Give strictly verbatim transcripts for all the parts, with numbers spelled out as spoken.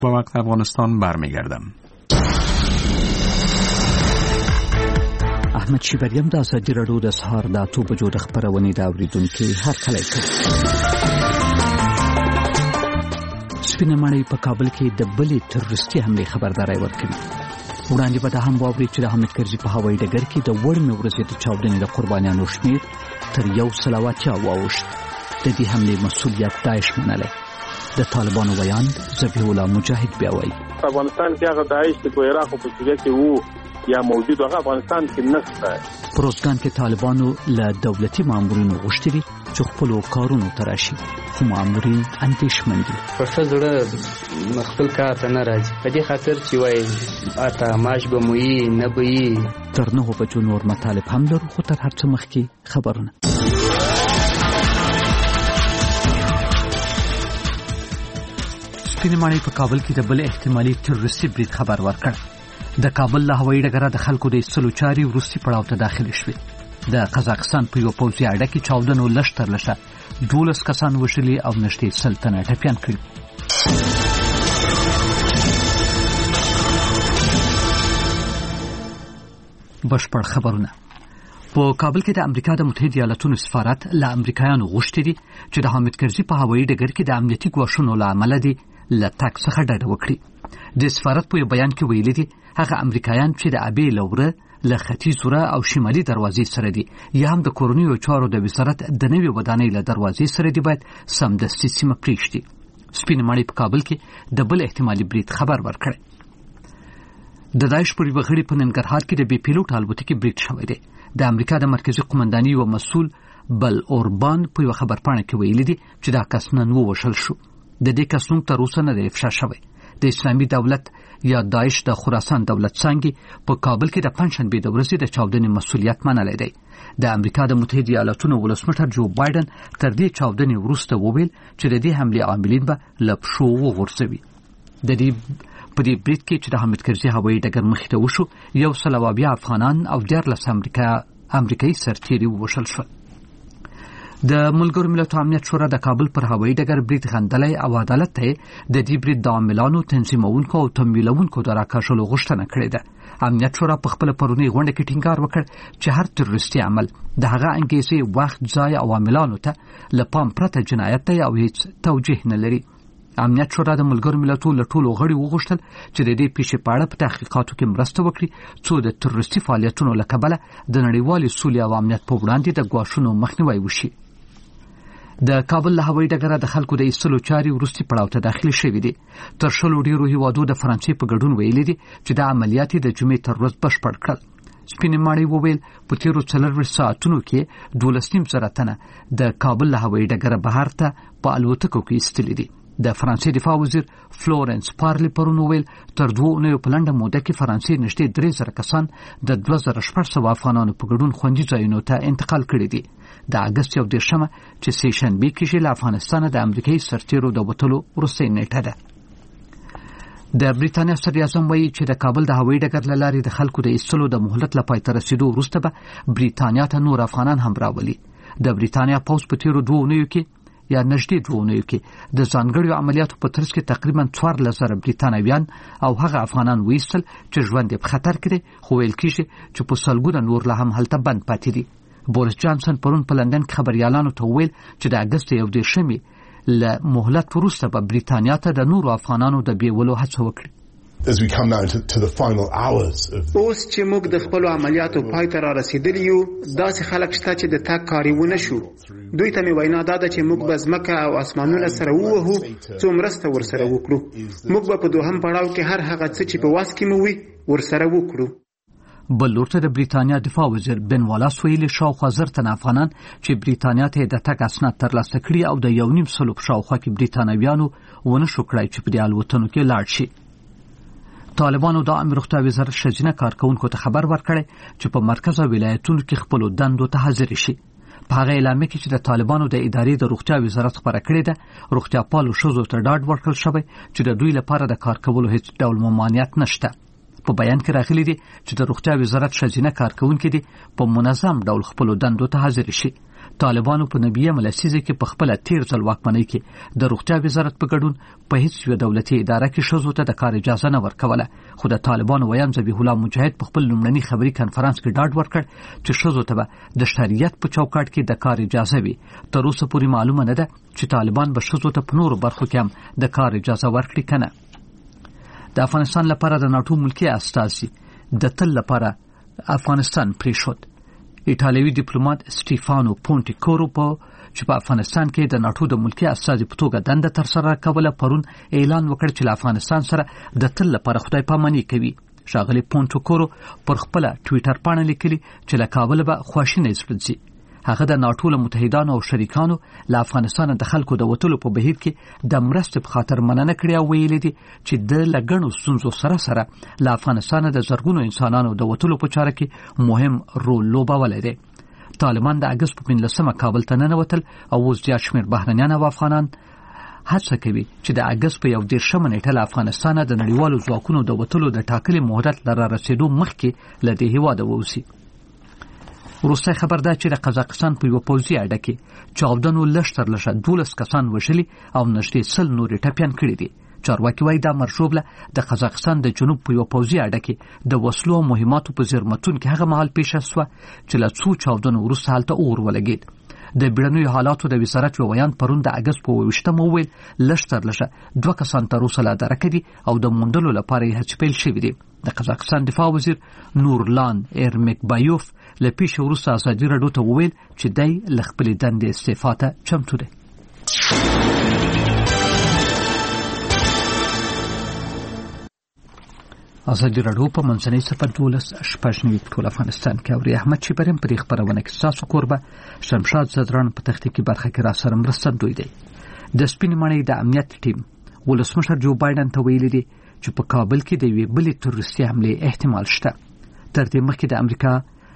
با وقت افغانستان برمیگردم. احمد شیبریم د ازادي راډیو د سهار د اته بجو د خبرونې دا اوریدونکو هر کله کوي. سپینه ماڼۍ په کابل کې د بلې تروریستي حملې خبرداري ورکړه. وړاندې به د هم واوري چې د حامد کرزي په هوایي ډګر کې د وړمې ورځې د چاودنې د قربانیانو شمیر تر یو سل او اتیا واوښت. د دې حملې مسؤلیت داعش منلی. د طالبانو بیان ذبیح الله مجاهد بیا وایي افغانستان کې هغه داعش د عراق په سوریه کې وو یا موجود هغه افغانستان کې نشته. پروزګان کې طالبانو له دولتي مامورینو غوښتي چې خپل کارونو تراشي، خو مامورین اندېښمن دي. په ښځړه خپل کار ته نه راځي، په دې خاطر چې وایي اته ماش به مو یې نه به یې. تر نهو بجو نور مطالب هم لرو، خو تر هر څه مخکې خبرونه. سپینه ماڼۍ په کابل کې د بل احتمالي تروریستي برید خبر ورکړ. د کابل له هوایي ډګره د خلکو د ایستلو چارې وروستي پړاو ته داخلې شوې. د قزاقستان په یو پوځي اډه کې چاودنو لږ تر لږه دولس کسان وژلي او نږدې سل تنه ټپیان کړي. بشپړ خبرونه. په کابل کې د امریکا د متحده ایالاتونو سفارت له امریکایانو غوښتي دي چې د حامد کرزي په هوایي ډګر کې د امنیتي ګواښونو له امله دي له تګ څخه ډډه وکړي. د سفارت په بیان کې ویلي دي هغه امریکایان چې د ابي لوره له ختیځ وره او شمالي دروازې سره دي یا هم د کورنیو چارو د وزارت د نوې ودانۍ له دروازې سره دي باید سمدستي سیمه پرېږدي. سپینه ماڼۍ په کابل کې د بل احتمالي برید خبر ورکړی. د داعش پر یوه غړي په ننګرهار کې د بې پیلوټ الوتکې برید شوی دی. د امریکا د مرکزي قومندانۍ یو مسؤل بل اوربان په یو خبرپاڼه کې ویلي دي چې دا کس نن ووژل شو. د دې کس نوم تر اوسه نه دی افشا شوی. د اسلامي دولت یا داعش د خراسان دولت څانګې په کابل کې د پنځشنبې د ورځې د چاودنې مسؤلیت منلی دی. د امریکا د متحده ایالاتونو ولسمشر جو بایدن تر دې چاودنې وروسته وویل چې د دې حملې عاملین به له پښو وغورځوي. د دې په دې برید کې چې د حامد کرزي هوایي ډګر مخې ته وشو، یو سل او اویا افغانان او دیارلس امریکا امریکایي سرتیري ووژل شول. د ملګرو ملتونو امنیت شورا د کابل پر هوایي ډګر برید غندلی او عدالت ته د دې برید د عاملانو، تنظیمونکو او تمویلونکو د راکاږلو غوښتنه کړې ده. امنیت شورا په خپله پرونۍ غونډه کې ټینګار وکړ چې هر تروریستي عمل د هغه انګیزې، وخت، ځای او عاملانو ته له پام پرته جنایت دی او هیڅ توجیه نه لري. امنیت شورا د ملګرو ملتونو له ټولو غړي وغوښتل چې د دې پیښې په اړه په تحقیقاتو کې مرسته وکړي څو د تروریستي فعالیتونو له کبله د نړیوالې سولې او امنیت په وړاندې د ګواښونو مخنیوی وشي. د کابل له هوایي ډګره د خلکو د ایستلو چارې وروستي پړاو ته داخلي شوې دي. تر شلو ډېرو هیوادو د فرانسې په ګډون ویلي دي چې دا عملیات د جمعې تر ورځ بشپړ کړل. سپینې ماڼۍ وویل په تېرو څلرویشت ساعتونو کې دولس نیم زره تنه د کابل له هوایي ډګره بهر ته په الوتکو کې ایستلي دي. د فرانسې دفاع وزیر فلورنس پارلی پرون وویل تر دوه اونیو په لنډه موده کې فرانسې نږدې درې زره کسان د دوه زره شپږ سوه افغانانو په ګډون خوندي ځایونو ته انتقال کړي دي. د اګست یو دېرشمه چې سې شنبې کېږي له افغانستانه د امریکایي سرتیرو د وتلو وروستۍ نیټه ده. د بریتانیا صدراعظم وایي چې د کابل د هوایي ډګر له لارې د خلکو د ایستلو د مهلت له پای ته رسېدو وروسته به بریتانیا ته نور افغانان هم راولي. د بریتانیا پوځ په تېرو دوه اونیو کې یا نږدې دوه اونیو کې د ځانګړو عملیاتو په ترڅ کې تقریبا څوارلس زره بریتانویان او هغه افغانان وایستل چې ژوند یې په خطر کې دی، خو ویل کېږي چې په سلګونه نور لا هم هلته بند پاتې دي. بوریس جانسن پرون په لندن کې خبریالانو ته وویل چې د اګست یو دېرشمې له مهلت وروسته به بریتانیا ته د نورو افغانانو د بیولو هڅه وکړي. As we come now to, to the final hours of اوس چې موږ د خپل عملیاتو پای ته را رسیدلی یو، داسې خلک شته چې د تګ کاری ونه شو. دوی ته مې وینا دا ده چې موږ به ځمکه او اسمانونه سره ووهو څو مرسته ورسره وکړو. موږ به په دوهم پړاو کې هر هغه څه چې په واس کې مو وي ورسره وکړو. بل لورته د بریتانیا دفاع وزیر بن والاس ویلي شاوخوا زر تنه افغانان چې بریتانیا ته د تګ اسناد ترلاسه کړي او د یو نیم سلو په شاوخوا کې بریتانویانو ونه شو کړای چې په دې الوتنو کې لاړ شي. طالبانو د عامه روغتیا وزارت ښځینه کارکونکو ته خبر ورکړی چې په مرکز او ولایتونو کې خپلو دندو ته حاضر شي. په هغه اعلامیه کې چې د طالبانو د ادارې د روغتیا وزارت خبره کړې ده، روغتیا پالو ښځو ته ډاډ ورکړل شوی چې د دوی لپاره د کار کولو هیڅ ډول ممانعت نشته. په بیان کې راغلي دي چې د روغتیا وزارت ښځینه کارکونکي دي په منظم ډول خپلو دندو ته حاضر شي. طالبانو په نوي لسیزه کې په خپل تیر ځل واکمنۍ کې د روغتیا وزارت په ګډون په هیڅ یو دولتي اداره کې ښځو ته د کار اجازه نه ورکوله، خو د طالبانو ویان ذبیح الله مجاهد په خپل لومړني خبري کانفرنس کې ډاډ ورکړ چې ښځو ته به د شریعت په چوکاټ کې د کار اجازه وي. تر اوسه پورې معلومه نه ده چې طالبان به ښځو ته په نورو برخو کې هم د کار اجازه ورکړي کنه. د افغانستان لپاره د ناټو ملکی استازي د تل لپاره افغانستان پریښود. ایټالوي ډیپلوماټ سټیفانو پونټیکورو په چې په افغانستان کې د ناټو د ملکی استازي په توګه دنده تر سره کوله پرون اعلان وکړ چې له افغانستان سره د تل لپاره خدای پاماني کوي. ښاغلي پونټیکورو پر خپل ټوئیټر باندې لیکلي چې له کابل به خواشینی زړه ځي. هغه د ناټو له متحدانو او شریکانو له افغانستان د خلکو د وټلو په بهیر کې د مرستې په خاطر مننه کړې او ویلي دي چې د لګڼو ستونزو سره سره له افغانستان د زرګونو انسانانو د وټلو په چاره کې مهم رول لوبولی دی. طالبان د اګست په پنځلسمه کابل ته ننوتل او اوس زیات شمېر بهرنیان او افغانان هڅه کوي چې د اګست په یو دېرشمه نیټه له افغانستانه د نړیوالو ځواکونو د وټلو د ټاکلي مهلت له رارسېدو مخکې له دې هېواده ووځي. وروستی خبر ده چې د قزاقستان په یوه پوځي اډه کې چاودنو لږ تر لږه دولس کسان وژلي او نږدې سل نورې ټپیان کړي دي. چارواکي وایي دا مرشوبله د قزاقستان د جنوب په یوه پوځي اډه کې د وسلو او مهماتو په زیرمتون کې هغه مهال پیښه شوه چې له څو چاودنو وروسته هلته اور ولګېد. د بیړنیو حالاتو د وزارت ویان پرون د اګست په اوویشتمه وویل لږ تر لږه دوه کسان تر اوسه لا درکه دي او د موندلو لپاره یې هڅې پیل شوي دي. د قزاقستان دفاع وزیر نورلان ایرمکبایوف له پیښې وروسته ازادي راډیو ته وویل چې دی له خپلې دندې استعفا ته چمتو دی. ازادي راډیو په منځنۍ صفر دولس شپږ نوي په ټول افغانستان کې اوري. احمد شیبریم په دې خپرونه کې ستاسو کوربه، شمشاد زدران په تخنیکي برخه کې را سره مرستندوی دی. د سپینې ماڼۍ د امنیت ټیم ولسمشر جو بایدن ته ویلي دي چې په کابل کې د یوې بلې تروریستي حملې احتمال شته. تر دې مخکې د امریکا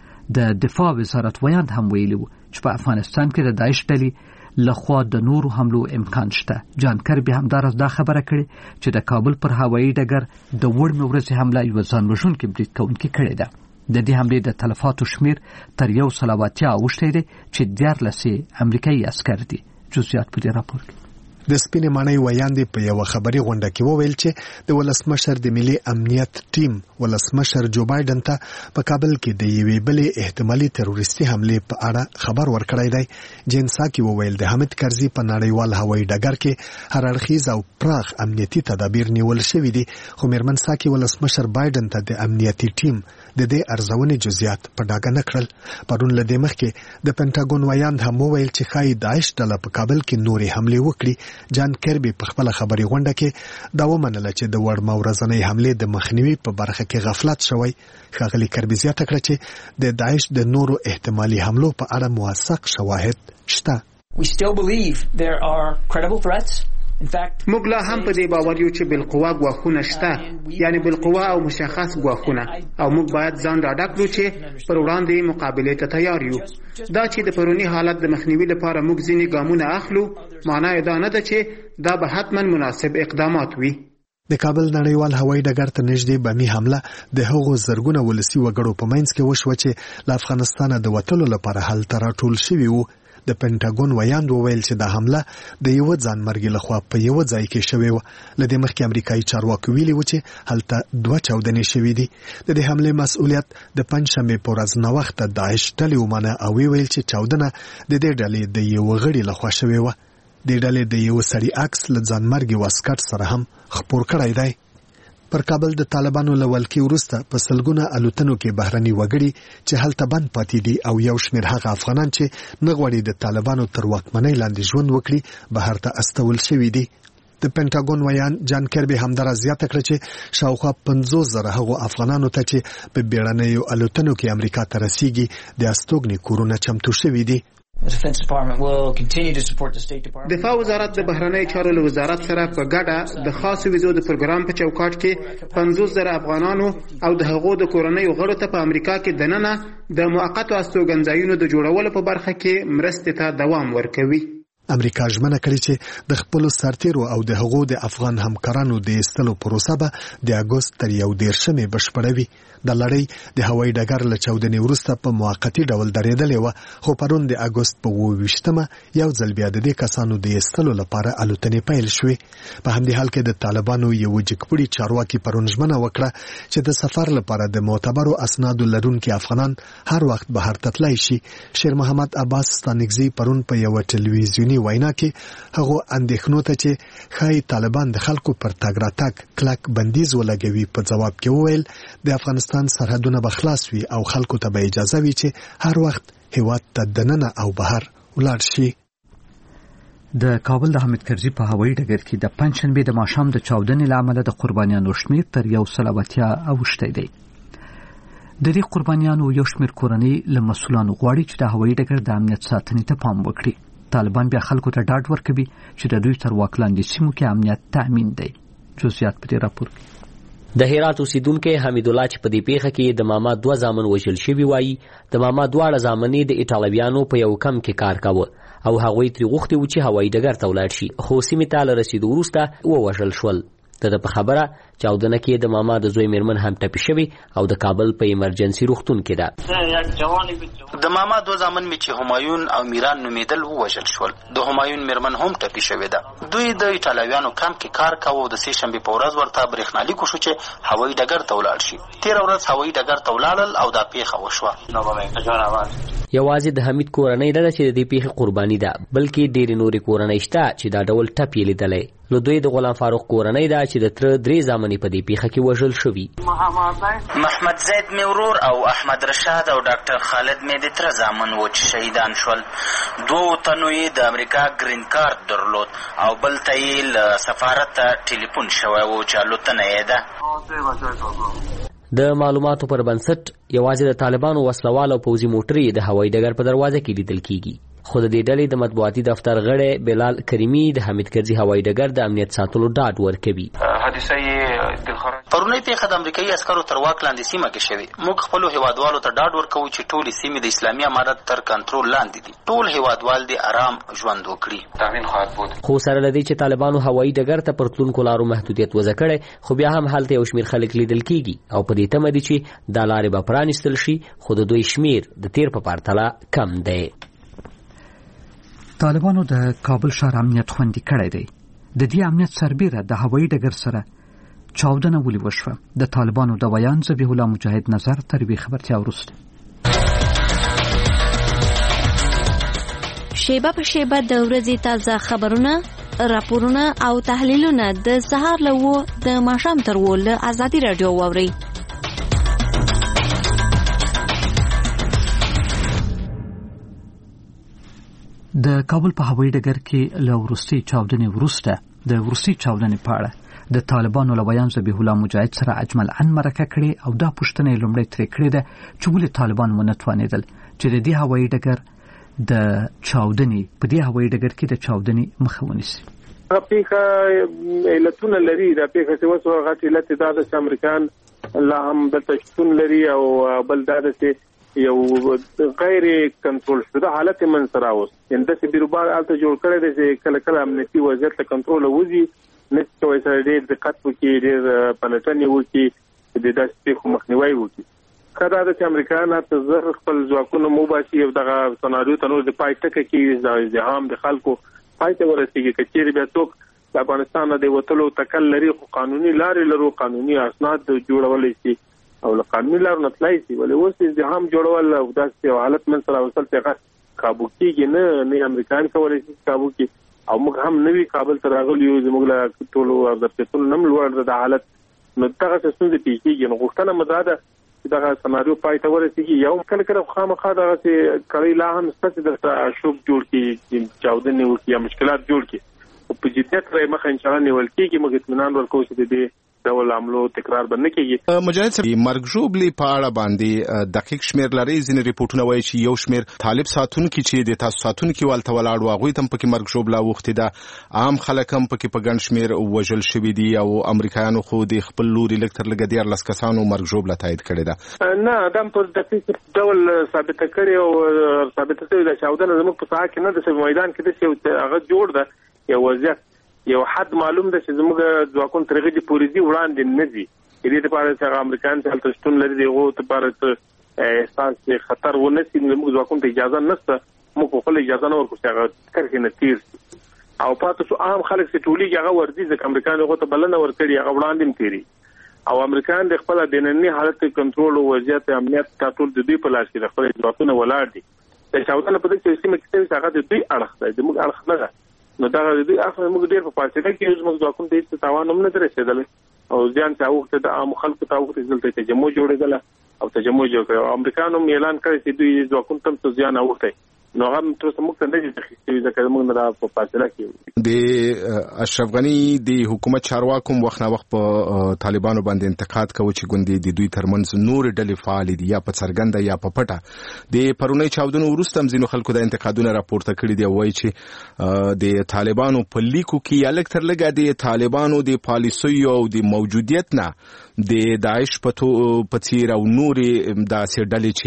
د دفاع وزارت ویان هم ویلي و چې په افغانستان کې د داعش ډلې لخوا د نورو حملو امکان شته. جان کربي همدارس دا خبره کړې چې د کابل پر هوایي ډګر د وړمې ورځې حمله یوه ځانوژونکې برید کوونکې کړې ده. د دې حملې د تلفاتو شمیر تر یو سل او اتیا اوښتی دی چې دیارلس یې امریکایي عسکر دي. جزئیات په دې راپور کې. د سپینې ماڼۍ ویاندې په یو خبري غونډه کې وویل چې د ولسمشر د ملي امنیت ټیم ولسمشر جو بایدن ته په کابل کې د یوې بلې احتمالي تروریستي حملې په اړه خبر ورکړی دی. جین ساکي وویل د حامد کرزي په نړیوال هوایي ډګر کې هر اړخیز او پراخ امنیتي تدابیر نیول شوي دي، خو میرمن ساکي ولسمشر بایدن ته د امنیتي ټیم د دې ارزونې جزئیات په ډاګه نه کړل. پرون له دې مخکې د پینټاګون ویاند هم وویل چې ښایي داعش ډله په کابل کې نورې حملې وکړي. جان کربي په خپل خبري غونډه کې دا ومنله چې د وړمه ورځنۍ حملې د مخنیوي په برخه کې غفلت شوی. ښاغلي کربي زیاته کړه چې د داعش د نورو احتمالي حملو په اړه موثق شواهد شته. We still believe there are credible threats. موږ لا هم په دې باور یو چې بالقوا ګواښونه شته، یعنی بالقوا او مشخص ګواښونه، او موږ باید ځان ډاډه کړو چې پر وړاندې مقابلې ته تیار یو. دا چې د پرونی حالت د مخنیوي لپاره موږ ځینې ګامونه اخلو معنی دا نه ده چې دا به حتما مناسب اقدامات وي. د کابل نړیوال هوایي ډګر ته نږدې بمي حمله د هغو زرګونه ولسي وګړو په منځ کې وشوه چې له افغانستانه د وتلو لپاره هلته راټول شوي وو. د پینټاګون ویاند وویل چې د حمله د یو ځانمرګي لخوا په یو ځای کې شوې و. لدې مخکې امریکایي چارواکي ویلي و چې هلته دوه چاودنې شوې دي. د دې حملې مسؤلیت د پنځشنبې په ورځ ناوخته داعش ډلې ومنه او ویل چې چاودنه د دې ډلې د یو غړي لخوا شوې و. د ډلې د یو سړي عکس له ځانمرګي واسکټ سره هم خپور کړی دی. پر کابل د طالبانو له ولکې وروسته په سلګونه الوتنو کې بهرني وګړي چې هلته بند پاتې دي او یو شمېر هغه افغانان چې نه غواړي د طالبانو تر واکمنۍ لاندې ژوند وکړي بهر ته استول شوي دي. د پینټاګون ویان جان کربي همدارا زیاته کړه چې شاوخوا پنځوس زره هغو افغانانو ته چې په بیړنیو الوتنو کې امریکا ته رسیږي د استوګنې کورونه چمتو شوي دي. دفاع وزارت د بهرنی چارو له وزارت سره په ګډه د خاصو ویزو د پروګرام په چوکاټ کې پنځوس زره افغانانو او د هغو د کورنۍ غړو ته په امریکا کې دننه د موقتو استوګنځایونو د جوړولو په برخه کې مرستې ته دوام ورکوي. امریکا ژمنه کړې چې د خپل سرتیرو او د هغو د افغان همکارانو د ایستلو پروسه به د اګوست تر یو دیرشمې بشپړوي. د لړۍ د هوایي ډګر له چاودنې وروسته په موقتي ډول درېدلې وه، خو پرون د اګوست په اووه ویشتمه یو ځل بیا د دې کسانو د ایستلو لپاره الوتنې پیل شوې. په همدې حال کې د طالبانو یو جګپړي چارواکي پرون ژمنه وکړه چې د سفر لپاره د معتبرو اسنادو لرونکي افغانان هر وخت بهر ته تللی شي. شیر محمد عباس ستانکزي پرون په یو ټلویزیوني وینا کې هغه اندېښنو ته چې ښایي طالبان د خلکو پر تګ راتګ کلک بندیز ولګوي په ځواب کې وویل د افغانستان سرحدونه به خلاص وي او خلکو ته به اجازه وي چې هر وخت هیواد ته دننه او بهر ولاړ شي. د کابل د حامد کرزي په هوایي ډګر کې د پنځشنبې د ماښام د چاودنې له امله د قربانیانو شمېر تر یو سل او اتیا اوښتی دی. د دې قربانیانو یو شمېر کورنۍ له مسؤلانو غواړي چې د هوایي ډګر د امنیت ساتنې ته پام وکړي. طالبان بیا خلکو ته ډاډ ورکوي چې د دوی تر واک لاندې سیمو کې امنیت تأمین دی. جزئیات په دې راپور کې. د هرات اوسیدونکو حمید الله چې په دې پیښه کې د ماما دوه زامن وژل شوي وایي د ماما دواړه زامنې د ایټالویانو په یو کم کې کار کاوه او هغوی ترې غوښتي وو چې هوایي ډګر ته ولاړ شي، خو سیمې ته له رسیدو وروسته ووژل شول. د په خبره چاودنه کې د ماما د زوی میرمن هم ټپي شوی او د کابل په ایمرجنسي روغتون کې ده. د ماما دوه زامن می چې همایون او میران نومیدل ووژل شول. د همایون میرمن هم ټپي شوی ده. دوی د ایټالویانو کمپ کې کار کاوه او د سې شنبې په ورځ ورته برېښنالیک وشو چې هوایي ډګر ته ولاړ شي. تېره ورځ هوایي ډګر ته ولاړل او دا پیښه وشوه. یوازې د حمید کورنۍ نه ده چې د دې پیښې قرباني ده، بلکې ډېرې نورې کورنۍ شته چې دا ډول ټپ یې لیدلی. نو دوی د غلام فاروق کورنۍ ده چې د تره درې زامنې په دې پیښه کې وژل شوي. محمد زید مې ورور او احمد رشاد او ډاکټر خالد مې د تره زامن و چې شهیدان شول. دوو تنو یې د امریکا ګرین کارت درلود او بل ته یې له سفارته ټلیفون شوی و چې الوتنه یې ده. د معلوماتو پر بنسټ یوازې د طالبانو وسلوال او پوځي موټرې د هوایي ډګر په دروازه کې لیدل کیږي. خو د دې ډلې د مطبوعاتي دفتر غړی بلال کریمي د حمید کرزي هوایي ډګر د امنیت ساتلو ډاډ ورکوي. پرونۍ پیښه د امریکایي عسکرو تر واک لاندې سیمه کې شوې. موږ خپلو هیوادوالو ته ډاډ ورکوو چې ټولې سیمې د اسلامي امارت تر کنټرول لاندې دي. ټول هیوادوال دې آرام ژوند وکړي. خو سره له دې چې طالبانو هوایي ډګر ته پر تلونکو لارو محدودیت وضع کړی، خو بیا هم هلته یو شمېر خلک لیدل کیږي او په دې تمه دي چې دا لارې به پرانیستل شي، خو د دوی شمېر د تیر په پرتله کم دی. طالبانو د کابل ښار امنیت خوندي کړی دی. د دې امنیت سربیره د هوایي ډګر سره چاودنه ولې وشوه؟ د طالبانو د ویان ذبیح الله مجاهد نظر تر یوې خبرتیا وروسته. شیبه په شیبه د ورځې تازه خبرونه، راپورونه او تحلیلونه د سهار له اووه د ماښام تر اووه له ازادي راډیو واورئ. د کابل په هوایي ډګر کې له وروستۍ چاودنې وروسته د وروستۍ چاودنې په اړه د طالبانو له ویان ذبیح الله مجاهد سره اجمل ان مرکه کړې او دا پوښتنه یې لومړی ترې کړې ده چې ولې طالبان ونه توانېدل چې د دې هوایي ډګر د چاودنې په دې هوایي ډګر کې د چاودنې مخه ونیسي. هغه پیښه علتونه لري. دا پیښه چې اوس هغه علت دا ده چې امریکایان لا هم دلته شتون لري او بل دا ده چې یو غیر کنټرول شوه حالت من سره اوس اندسه بیروبار الته جوړ کړی دی چې کله کله امنیتي وضعیت له کنټرول وځي، نه کوي سره ډېر دقت وکړي، ډېر پلټنې وکړي، د داسې پیښو مخنیوي وکړي. کله دا چې امریکایان ته زر خپل ځواکونه موباسي او دغه سناریو ته نور د پای ټکه کې د ازدحام د خلکو پای ته ورسېږي. کچېرې بیا څوک د افغانستان د وټلو تکل لري، خو قانوني لارې لرو، قانوني اسناد جوړولای شي او له قانوني لارو نه تلای شي. ولې اوس ازدحام جوړول او داسې حالت من سره وصل ته کابو کېږي نه نه امریکایان کولی شي کابو کې او موږ هم نوی کابل ته راغلی یو، زموږ له ټولو ظرفیتونو نه لوړ د حالت نو دغه ستونزې پیښ کېږي. نو غوښتنه مو دا ده چې دغه سناریو پای ته ورسېږي. یو کله کله خامخا دغسې کړۍ لا هم شته چې درته شوک جوړ کړي، چاودنې وکړي یا مشکلات جوړ کړي، خو په جدیت سره یې مخه انشاءالله نیول کېږي. موږ اطمینان ورکوو چې د دې ډول عملو تکرار به نه کیږي. مجاهد صاحب مرګ ژوبلې په اړه باندې دقیق شمیر لري. ځینې ریپورتونه وایي چې یو شمیر طالب ساتونکي چې د تاسو ساتونکي والته ولاړ و هغوی تم پکې مرګ ژوبله وختي ده، عام خلک هم پکې په ګڼ شمیر وژل شوي دي او امریکایانو خو د خپل لوري لږ تر لږه دیارلس کسانو مرګ ژوبله تایید کړې ده. نه دا په دقیق ډول ثابته کړې او ثابته شوې ده چې چاودنه زموږ په ساحه کې نه ده، په میدان کې د هغه جوړ ده یو وضعیت یو حد معلوم ده چې زموږ ځواکونه تر هغې د پوریزي وړاندې نه ځي. دې لپاره چې هغه امریکایان چې هلته شتون لري د هغو لپاره احساس خطر ونه شي، زموږ ځواکونو ته اجازه نشته، موږ په خپله اجازه نه ورکړو چې هغه کرښې نه تېر شي. او پاتې شو عام خلک چې ټولېږي هغه ورځي، ځکه امریکایان هغو ته بلنه ورکړي هغه وړاندې هم تېري. او امریکایان د خپل دننني حالت کنټرول او وضعیت امنیت ټول د دوی په لاس کې د خپل ځواکونو ولاړ دي. د چاودنه په دې سیمه کې هغه د دوی اړخ دی، د موږ اړخ نه ده. نو دا د دوی اخر موږ ډېر په فاصله کې زموږ ځواکونو ته هیڅ تاوان هم نه رسېدلی او ځان ته وخت د عام خلکو ته وخت دلته تجمع جوړېدله او تجمع جوړ کړ. امریکایانو اعلان کړی چې دوی ځواکونو ته ځان اوخته نو هغه تر څو موږ څنګه چې تخصیصي ځکه موږ نه په فاصله کې د اشرف غنی د حکومت چارواکو وخت نه وخت په طالبانو باندې انتقاد کوي چې ګوندې د دوی ترمنځ نور ډلې فعال دي یا په څرګنده یا په پټه. د پرونی چاودنو وروسته هم ځینو خلکو د انتقادونه راپورته کړي دي، وایي چې د طالبانو په لیکو کې یا لږ تر لږه د طالبانو د پالیسیو او د موجودیت نه د داعش په څیر او نورې داسې ډلې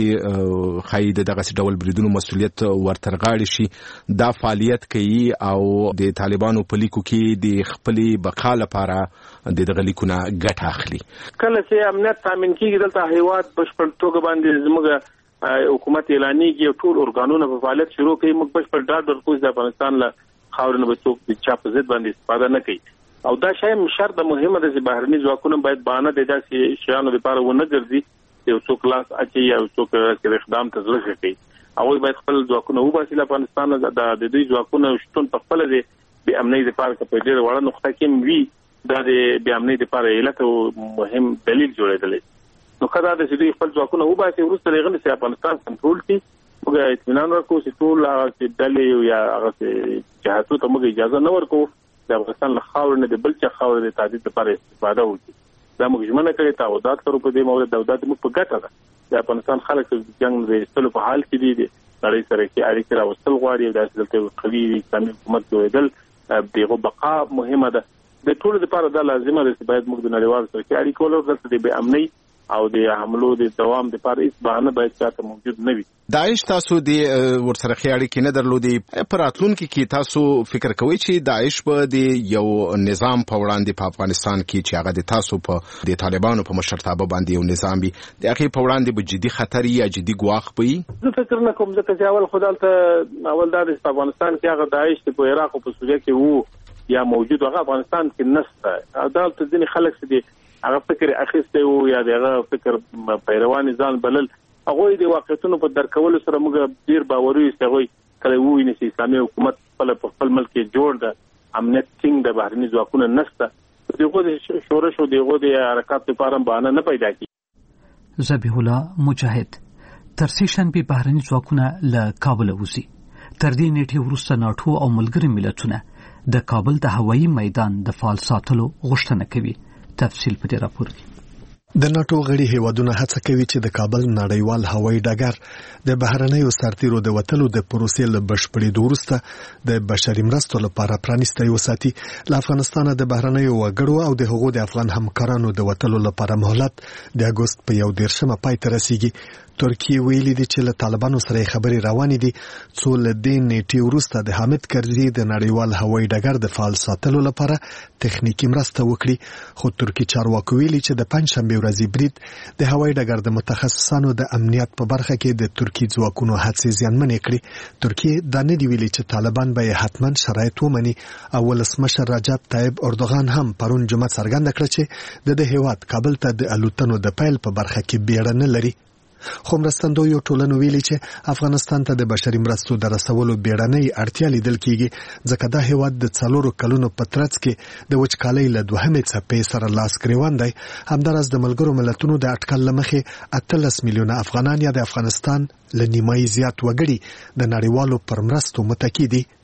چې ښایي د دغسې ډول بریدونو مسؤلیت ورترغاړي شي دا فعالیت کوي او د طالبانو په لیکو کې د خپلې بقا لپاره د دغه لیکونه ګټه اخلي. کله چې امنیت تامین کیږي دلته هیواد بشپړ توګه باندې زموږ حکومت اعلانېږي او ټول ارګانونه په فعالیت شروع کوي، موږ بشپړ ډاډ ورکوو چې د افغانستان له خاورې نه به څوک د چا په ضد باندې استفاده نه کوي. او دا شی شرط مهمه ده چې بهرني ځواکونه باید بهانه د داسې شیانو لپاره ونه ګرځي چې یو څوک لاس اچوي او څوک اقدام ته زړه ښه کوي. هغوی باید خپل ځواکونه وباسي له افغانستان نه. د دوی ځواکونه شتون په خپله د بې امنۍ لپاره که په ډېره وړه نقطه کې هم وي دا د بې امنۍ لپاره علت او مهم دلیل جوړېدلی. نو ښه دا ده چې دوی خپل ځواکونه وباسي، وروسته د هغه نه چې افغانستان کنټرول کړي. موږ اطمینان ورکوو چې ټول هغه ډلې یا هغه جهاتو ته موږ اجازه نه ورکوو د افغانستان له خاورې نه د بل چا خاورې د تهدید لپاره استفاده وکړي. دا موږ ژمنه کړې، تعهدات کړو په دې مورد او دا زموږ په ګټه ده. د افغانستان خلک د جنګ د ایستلو په حال کې دي، د نړۍ سره کې اړیکې راوستل غواړي او داسې دلته قوي اسلامي حکومت جوړېدل د هغو بقا مهمه ده. د ټولو لپاره دا لازمه ده چې باید موږ د نړیوالو سره کې اړیکې ولرو. دلته د بې امنۍ او د حملو د دوام لپاره هیڅ بهانه باید چاته موجود نه وي. داعش تاسو د ورسره ښې اړیکې نه درلودې، په راتلونکي کې تاسو فکر کوئ چې داعش به د یو نظام په وړاندې په افغانستان کې چې هغه د تاسو په د طالبانو په مشرتابه باندې یو نظام وي د هغې په وړاندې به جدي خطر یا جدي ګواښ به وي؟ زه فکر نه کوم، ځکه چې اول خو دلته اول دا د افغانستان کې هغه داعش چې په عراق او په سوریه کې وو یا موجود هغه افغانستان کې نشته. دلته ځینې خلک چې دي هغه فکر اخیستی وو یا د هغه فکر پیروان ځان بلل، هغوی د واقعیتونو په درک کولو سره موږ ډېر باوري یو چې هغوی کله وویني چې اسلامي حکومت خپله په خپل ملک کې جوړ ده، امنیت ټینګ ده، بهرني ځواکونه نشته، د هغو د شورش او د هغو د حرکات لپاره بهانه نه پیدا کېږي. ذبیح الله مجاهد تر سې شنبې بهرني ځواکونه له کابله وځي. تر دې نیټې وروسته ناټو او ملګري ملتونه د کابل د هوایي میدان د فعال ساتلو غوښتنه کوي. تفصیل په دې راپور کې. د ناټو غړي هیوادونه هڅه کوي چې د کابل نړیوال هوایي ډګر د بهرنیو سرتیرو د وتلو د پروسې له بشپړېدو وروسته د بشري مرستو لپاره پرانیستی وساتي. له افغانستانه د بهرنیو وګړو او د هغو د افغان همکارانو د وتلو لپاره مهلت د اګوست په یو دېرشمه پای ته رسیږي. ترکیه ویلي دي چې له طالبانو سره خبرې روانې دي څو له دې نیټې وروسته د حامد کرزي د نړیوال هوایي ډګر د فعال ساتلو لپاره تخنیکي مرسته وکړي. خو ترکي چارواکو ویلي چې د پنجشنبې ورځې برید د هوایي ډګر د متخصصانو د امنیت په برخه کې د ترکي ځواکونو هڅې زیانمنې کړې. ترکیه دا نه دی ویلي چې طالبان به یې حتما شرایط ومني او ولسمشر رجب طیب اردوغان هم پرون جمعه څرګنده کړه چې د دې هیواد کابل ته د الوتنو د پیل په برخه کې بیړه نه لري. خو مرستندویو ټولنو ویلي چې افغانستان ته د بشري مرستو د رسولو بیړنۍ اړتیا لیدل کیږي ځکه دا هیواد د څلورو کلونو په ترڅ کې د وچکالۍ له دوهمې څپې سره لاس ګریوان دی. همداراز د ملګرو ملتونو د اټکل له مخې اتلس میلیونه افغانان یا د افغانستان له نیمایي زیات وګړي د نړیوالو پر مرستو متکي دي.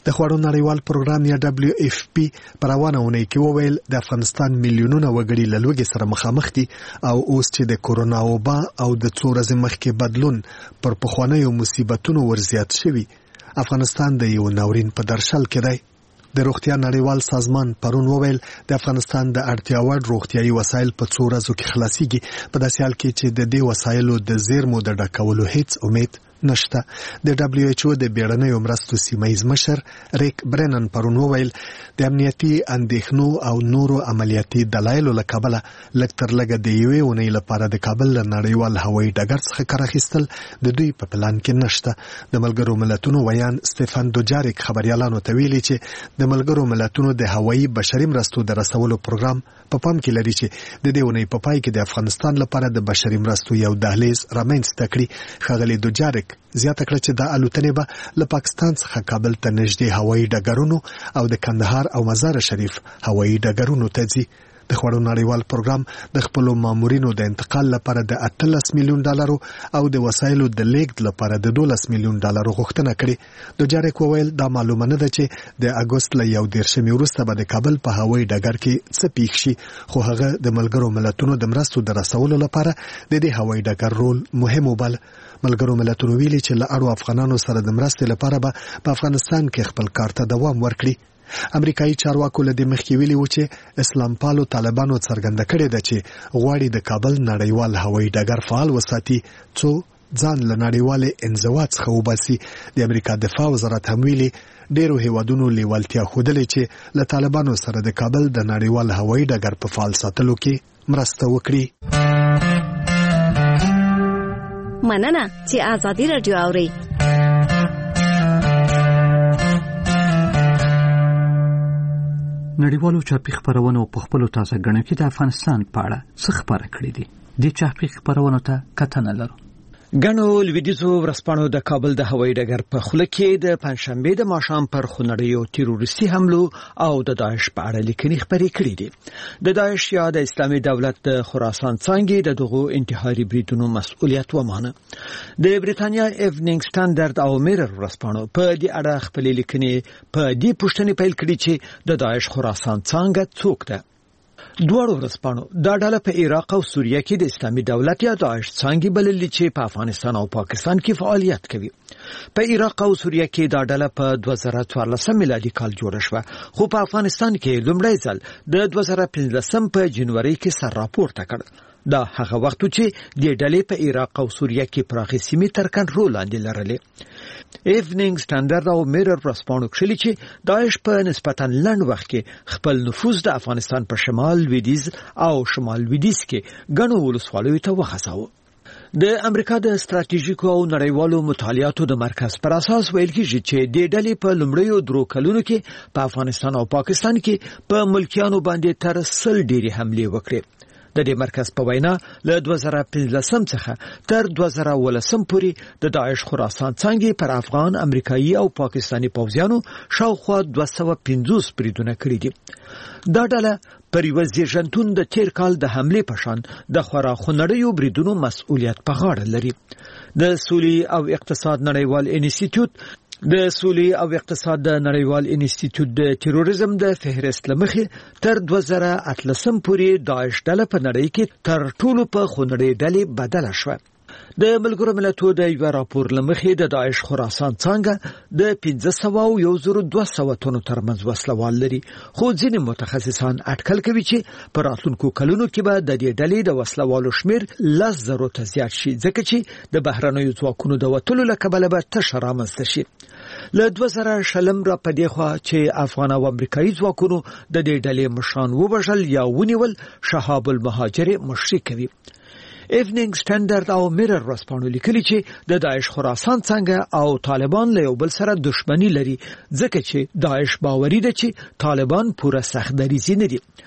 د خوړو نړیوال پروګرام یا دبليو اف پی پر روانه اونۍ کې وویل د افغانستان میلیونونه وګړي له لوږې سره مخامخ دي او اوس چې د کورونا وبا او د څو ورځې مخکې بدلون پر پخوانیو مصیبتونو ورزیات شوي، افغانستان د یو ناورین په درشل کې دی. د روغتیا نړیوال سازمان پرون وویل د افغانستان د اړتیا وړ روغتیايي وسایل په څو ورځو کې خلاصيږي، په داسې حال کې چې د دې وسایلو د زیرمو د ډکولو هیڅ امید نشته. د دبليو ایچ او د بیړنیو مرستو سیمایي مشر ریک برنن پرون وویل د امنیتي اندېښنو او نورو عملیاتي دلایلو له کبله لږ تر لږه د یوې اونۍ لپاره د کابل له نړیوال هوایي ډګر څخه کار اخیستل د دوی په پلان کې نشته. د ملګرو ملتونو ویان سټيفن دوجاریک خبريالانو ته ویلي چې د ملګرو ملتونو د هوایي بشري مرستو د رسولو پروګرام په پام کې لري چې د دې اونۍ په پای کې د افغانستان لپاره د بشري مرستو یو دهلیز رامنځته کړي. ښاغلي دوجاریک زیاته کړه چې د الوتنې به له پاکستان څخه کابل ته نږدې هوایي ډګرونو او د کندهار او مزار شریف هوایي ډګرونو ته ځي. د خوړو نړیوال پروګرام د خپلو مامورینو د انتقال لپاره د اتلس میلیون ډالرو او د وسایلو د لیږد لپاره د دولس میلیون ډالرو غوښتنه کړې. دوجاریک وویل دا معلومه نه ده چې د اګوست له یو دیرشمې وروسته به د کابل په هوایي ډګر کې څه پیښ شي، خو هغه د ملګرو ملتونو د مرستو د رسولو لپاره د دې هوایي ډګر رول مهم وباله. ملګرو ملتونو ویلي چې له اړو افغانانو سره د مرستې لپاره به په افغانستان کې خپل کار ته دوام ورکړي. امریکایي چارواکو له دې مخکې ویلي و چې اسلام پالو طالبانو څرګنده کړې ده چې غواړي د کابل نړیوال هوایي ډګر فعال وساتي څو ځان له نړیوالې انزوا څخه وباسي. د امریکا دفاع وزارت هم ویلي ډیرو هیوادونو لیوالتیا ښودلې چې له طالبانو سره د کابل د نړیوال هوایي ډګر په فعال ساتلو کې مرسته وکړي. مننه چې آزادي رادیو اوري. نړیوالو چاپی خبرونو په خپل تازه غنو کې د افغانستان په اړه څه خبره کړې دي. د چاپی خبرونو ته کتنه لرو. غنو لویدیزو ورسپانو د کابل د هوایي ډګر په خوله کې د پنځشنبه د ماښام پر خونړیو تروریستي حملو او د داعش په اړه لیکنې خبرې کړې دي. د داعش یا د اسلامي دولت د خراسان څنګه د دغو انتحاري بریدونو مسؤلیت ومانه. د بریتانیا ایونینګ سټانډرډ او میرر ورسپانو په دې اړه خپل لیکنې په دې پوښتنې پیل کړې چې د داعش خراسان څنګه څوک ده. دوړو ورسپانو دا ډله په عراق او سوریه کې د اسلامي دولت یا داعش څنګه بللې چې په افغانستان او پاکستان کې فعالیت کوي. په عراق او سوریه کې دا ډله په دوه زره څوارلس میلادي کال جوړه شوه، خو په افغانستان کې لومړی ځل د دوه زره پنځلس په جنوري کې سر راپورته کړ. دا هغه وخت چې د ډلې په عراق او سوریه کې پراخې سیمې تر کنټرول لاندې لرلې. ایونینګ سټانډرډ او میرر ورسپانو کړي چې داعش په نسبتاً لنډ وخت کې خپل نفوذ د افغانستان په شمال لویدیځ او شمال لویدیځ کې ګڼو ولسوالیو ته وخڅاوه. د امریکا د ستراتیژیکو او نړیوالو مطالعاتو د مرکز پر اساس ویل کېږي چې د ډلې په لومړیو درو کلونو کې په افغانستان او پاکستان کې په ملکیانو باندې تر سل ډېرې حملې وکړې. د دې مرکز په وینا له دوه زره پنځلس څخه تر دوه زره اوولس پورې د داعش خراسان څنګه پر افغان، امریکایي او پاکستاني پوځیانو شاوخوا دوه سوه پنځوس بریدونه کړي دي. دا ډله پر یو زیږنتون د تیر کال د حمله په شان د خورا خنړیو بریدونو مسؤلیت په غاړه لري. د سولې او اقتصاد نړیوال انسټیټیوټ د سولې او اقتصاد د نړیوال انسټیټیوټ د تروریزم د فهرست لمخې تر دوه زره اتلس پورې داعش ډله په نړۍ کې تر ټولو په خنړې ډلې بدله شوه. د ملګرو ملتونو د یو راپور لمخې د داعش خراسان څنګه د پنځه سوه او یو زره دوه سوه تنو ترمنځ وسلوال لري، خو ځینې متخصصان اټکل کوي چې په راتلونکو کلونو کې به د دې ډلې د وسلوالو شمیر لس زرو ته زیات شي، ځکه چې د بهرنیو ځواکونو د وتلو له کبله به تشه رامنځته شي. له دوه زره شلم را پدې خوا چې افغان او امریکایي ځواکونو د دې ډلې مشران وبشل یا ونیول شهاب المهاجر مشري کوي. ایونینګ سټانډرډ او میرر ورسپانو لیکلي چې د داعش خراسان څنګه او طالبان له یو بل سره دښمنی لري، ځکه چې داعش باوري ده چې طالبان پوره سخت دریځي نه دي.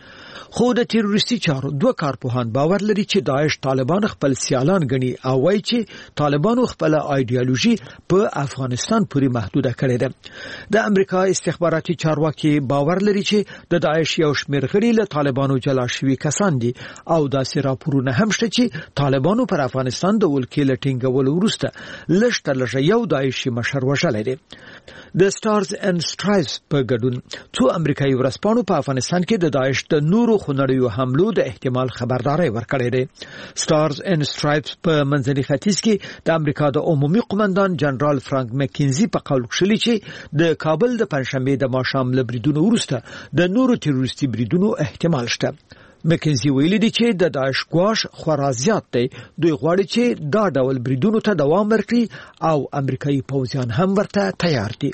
خو د تروریستي چارو دوه کارپوهان باور لري چې داعش طالبان خپل سیالان غني او وایي چې طالبانو خپل ایدئولوژي په افغانستان پورې محدوده کړې ده. د امریکا استخباراتي چارواکي باور لري چې د داعش یو شمېر غړي له طالبانو جلا شوي کسان دي او داسې راپورونه هم شته چې طالبانو پر افغانستان د ولکې له ټینګولو وروسته لږ تر لږه یو داعشي مشر وژلی دی. د سټارز اینډ سټرایپس په ګډون څو امریکایي ورځپاڼو په افغانستان کې د داعش د نورو خونړیو حملو د احتمال خبرداري ورکړې ده. سټارز اینډ سټرایپس په منځني ختیځ کې د امریکا د عمومي قومندان جنرال فرانک مکینزي په قول کښلي چې د کابل د پنځشنبې د ماښام له بریدونو وروسته د نورو تروریستي بریدونو احتمال شته. مکینزي ویلي دی چې د داعش ګواښ خورا زیات دی. دوی غواړي چې دا ډول بریدونو ته دوام ورکړي او امریکایي پوځیان هم ورته تیار دي.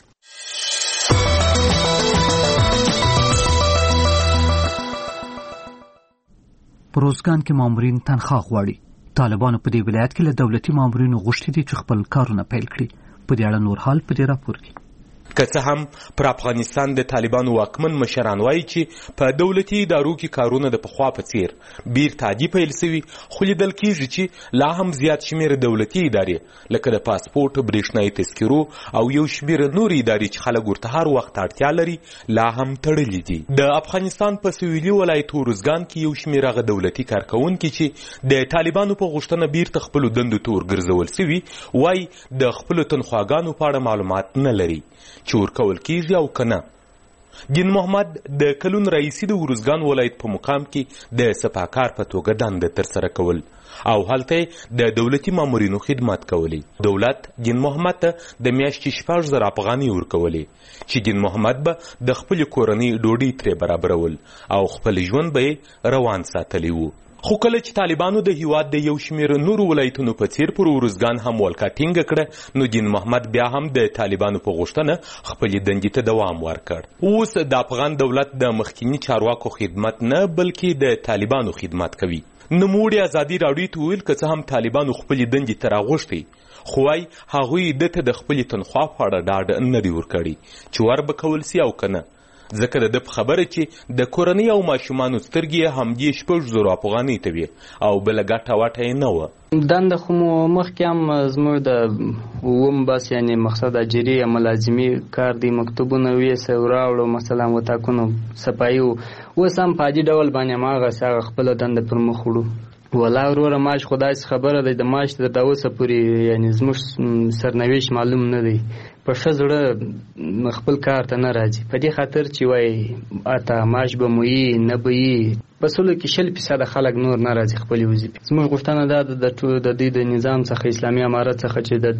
پروزګان کې مامورین تنخواه غواړي. طالبانو په دې ولایت کې له دولتي مامورینو غوښتي دي چې خپل کارونه پیل کړي. په دې اړه نور حال په دې راپور کې. که څه هم پر افغانستان د طالبانو واکمن مشران وایي چې په دولتي ادارو کې کارونه د پخوا په څیر بیرته عادي پیل شوي، خو لیدل کېږي چې لا هم زیات شمېر دولتي ادارې لکه د پاسپورټ، برېښنایي تذکرو او یو شمېر نورې ادارې چې خلک ورته هر وخت اړتیا لري لا هم تړلي دي. د افغانستان په سویلي ولایت ارزګان کې یو شمېر هغه دولتي کارکوونکي چې د طالبانو په غوښتنه بیرته خپلو دندو ته ورګرځول سوي وایي د خپلو تنخواګانو په اړه معلومات نه لري چې ورکول کېږي او که نه. دین محمد د کلون رئیسي د ارزګان ولایت په مقام کې د سپاکار په توګه دنده ترسره کول او هلته د دولتي مامورینو خدمت کولی. دولت دین محمد ته د میاشتې شپږ زره افغانۍ ورکولې چې دین محمد به د خپلې کورنۍ ډوډۍ ترې برابرول او خپل ژوند به یې روان ساتلی و. خو کله چې طالبانو د هیواد د یو شمېر نورو ولایتونو په څیر پر ارزګان هم ولکه ټینګه کړه، نو دین محمد بیا هم د طالبانو په غوښتنه خپلې دندې ته دوام ورکړ. اوس د افغان دولت د مخکینی چارواکو خدمت نه بلکې د طالبانو خدمت کوي. نوموړي ازادي راډیو ته ویل که څه هم طالبانو خپلې دندې ته راغوښتي، خو وايي هغوی ده ته د خپلې تنخوا په اړه ډاډ نه دی ورکړی چې ور به کول سي او که نه، ځکه د ده په خبره چې د کورنۍ او ماشومانو سترګې یې همدې شپږ زرو افغانۍ ته وې او بله ګټه وټه یې نه وه. دنده خو مو مخکې هم زموږ د اووم بس یعنې مقصد اجري یا ملازمي کار دی، مکتوبونه ویسه راوړو مثلا وطاقونو صفایي و. اوس هم په عادي ډول باندې هماغسې هغه خپله دنده پر مخ وړو. والله وروره معاش خو داسې خبره ده د معاش تر اوسه پورې یعنې زموږ سرنوشت معلوم نه دی. په ښه زړه خپل کار ته نه راځي، په دې خاطر چې وایي اته معاش به مو یي نه به یي. په سلو کې شل فیصده خلک نور نه راځي خپلې وظیفې. زموږ غوښتنه دا ده د دې د نظام څخه اسلامي امارت څخه چې د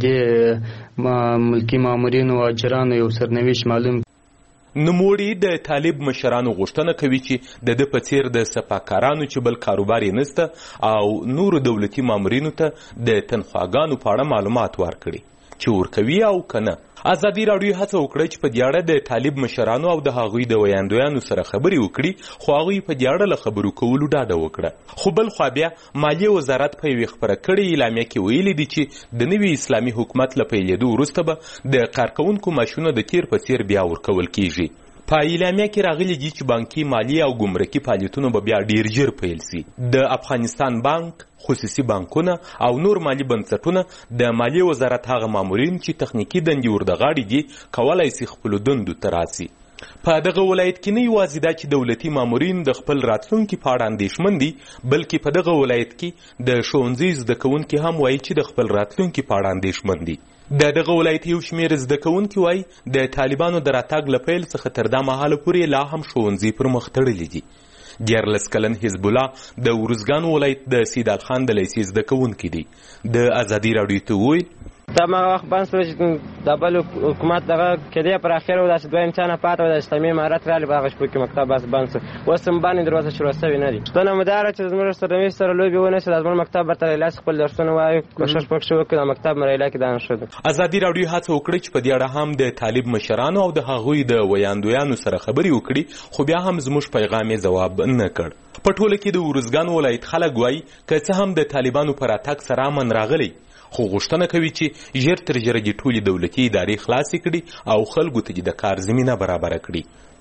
دې ملکي مامورینو او اجرانو یو سرنوشت معلوم. نوموړي د طالب مشرانو غوښتنه کوي چې د ده په څیر د سپاکارانو چې بل کاروبار یې نسته او نورو دولتي مامورینو ته د تنخواګانو په اړه معلومات ورکړي چې ورکوي او که نه. ازادي راډیو هڅه وکړه چې په دې اړه د طالب مشرانو او د هغوی د ویاندویانو سره خبرې وکړي، خو هغوی په دې اړه له خبرو کولو ډاډه وکړه. خو بل خوا بیا مالیې وزارت په یوې خپره کړې اعلامیه کې ویلي دي چې د نوي اسلامي حکومت له پیلېدو وروسته به د کارکوونکو معاشونه د تیر په څیر بیا ورکول کیږي. په اعلامیه کې راغلي دي چې بانکي، مالی او ګمرکي فعالیتونه به بیا ډیر ژر پیل سي. د افغانستان بانک، خصوصي بانکونه او نور مالی بنسټونه د مالیې وزارت هغه مامورین چې تخنیکي دندې ورته غاړې دي کولی سي خپلو دندو ته راسي. په دغه ولایت کې نه یوازې دا چې دولتي مامورین د خپل راتلونکي په اړه اندېښمن دي، بلکې په دغه ولایت کې د ښوونځي زده کوونکي هم وایي چې د خپل راتلونکي په اړه اندېښمن دي. د دغه ولایت یو شمېر زده کوونکي وایي د طالبانو د راتګ له پیل څخه تر دا مهاله پورې لا هم ښوونځي پر مخ تړلي دي. دیارلس کلن حزب الله د ارزګان ولایت د سیدال خان د لیسې زده کوونکي دي. د ازادي راډیو ته وویل دا هغه وخت بند شو چې د بل حکومت دغه کېدی پر اخر و داسې دوه امتحانه پاته و د اسلامي امارت راغلی په هغه شپو کې مکتب بس بند شو. اوس هم باندې دروازه شروع سوي نه دي. ستنه مو دا چې زموږ سره سره لوبې ونه شي، زموږ مکتب برته لاس خپل درسونه وایي کوشش پکښ وکړو مکتب مرایلا کې دا نشو. ازادي راډیو هڅه وکړه چې په دې اړه هم د طالب مشرانو او د هغوی د ویاندویانو سره خبرې وکړي، خو بیا هم زموږ پیغام یې ځواب نه کړ. په ټوله کې د ارزګان ولایت خلک وایي که څه هم د طالبانو پر راتګ سره امن راغلی، خو غوښتنه کوي چې ژر تر ژره دې ټولې دولتي ادارې خلاصې کړي او خلکو ته د کار زمینه برابره کړي.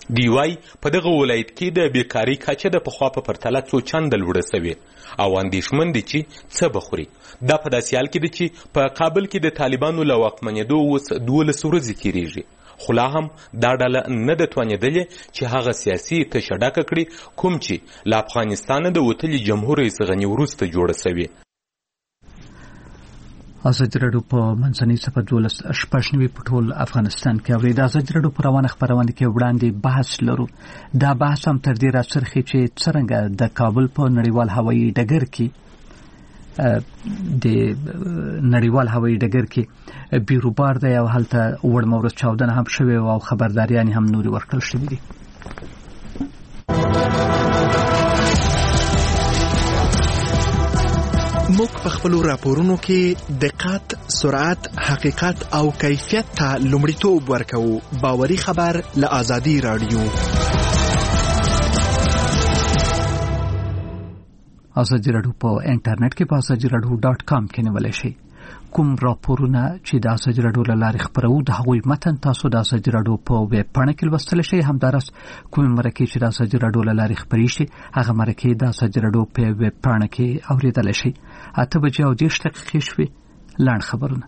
دی وايي په دغه ولایت کې د بیکارۍ کچه د پخوا په پرتله څو چنده لوړه سوې او اندېښمن دي چې څه به خوري. دا په داسې حال کې ده چې په کابل کې د طالبانو له واکمنېدو اوس دولس ورځې تېرېږي، خو لا هم دا ډله نه ده توانېدلې چې هغه سیاسي تشه ډکه کړي کوم چې له افغانستانه د وتلي جمهور رئیس غني وروسته جوړه سوې. ازادي راډیو په منځنۍ صفحه دولس شپږ نوي په ټول افغانستان کې اوري. د ازادي راډیو په روانه خپرونه کې وړاندې بحث لرو. دا بحث هم تر دې راڅرخي چې څرنګه د کابل په نړیوال هوایي ډګر کې د نړیوال هوایي ډګر کې بیروبار دی او هلته وړمورز چاودنه هم شوې او خبرداریان هم نوري ورکړل شوې دي. موږ په خپل راپورونو کې دقت، سرعت، حقیقت او کیفیت ته لومړیتوب ورکوو. باوري خبر له ازادي راډیو. ازادي راډیو په انټرنیټ کې په ازادي راډیو ډاټ کام کې نیولای شئ. کوم راپورونه چې د ازادي راډیو له لارې خپرو د هغوی متن تاسو د ازادي راډیو په ویب پاڼه کې لوستلی شئ. همداراز کوم مرکې چې د ازادي راډیو له لارې خپرې شي هغه مرکې د ازادي راډیو په ویب پاڼه کې اوریدلی شئ. اته بجې او دېرش دقیقې شوې. لاند خبرونه.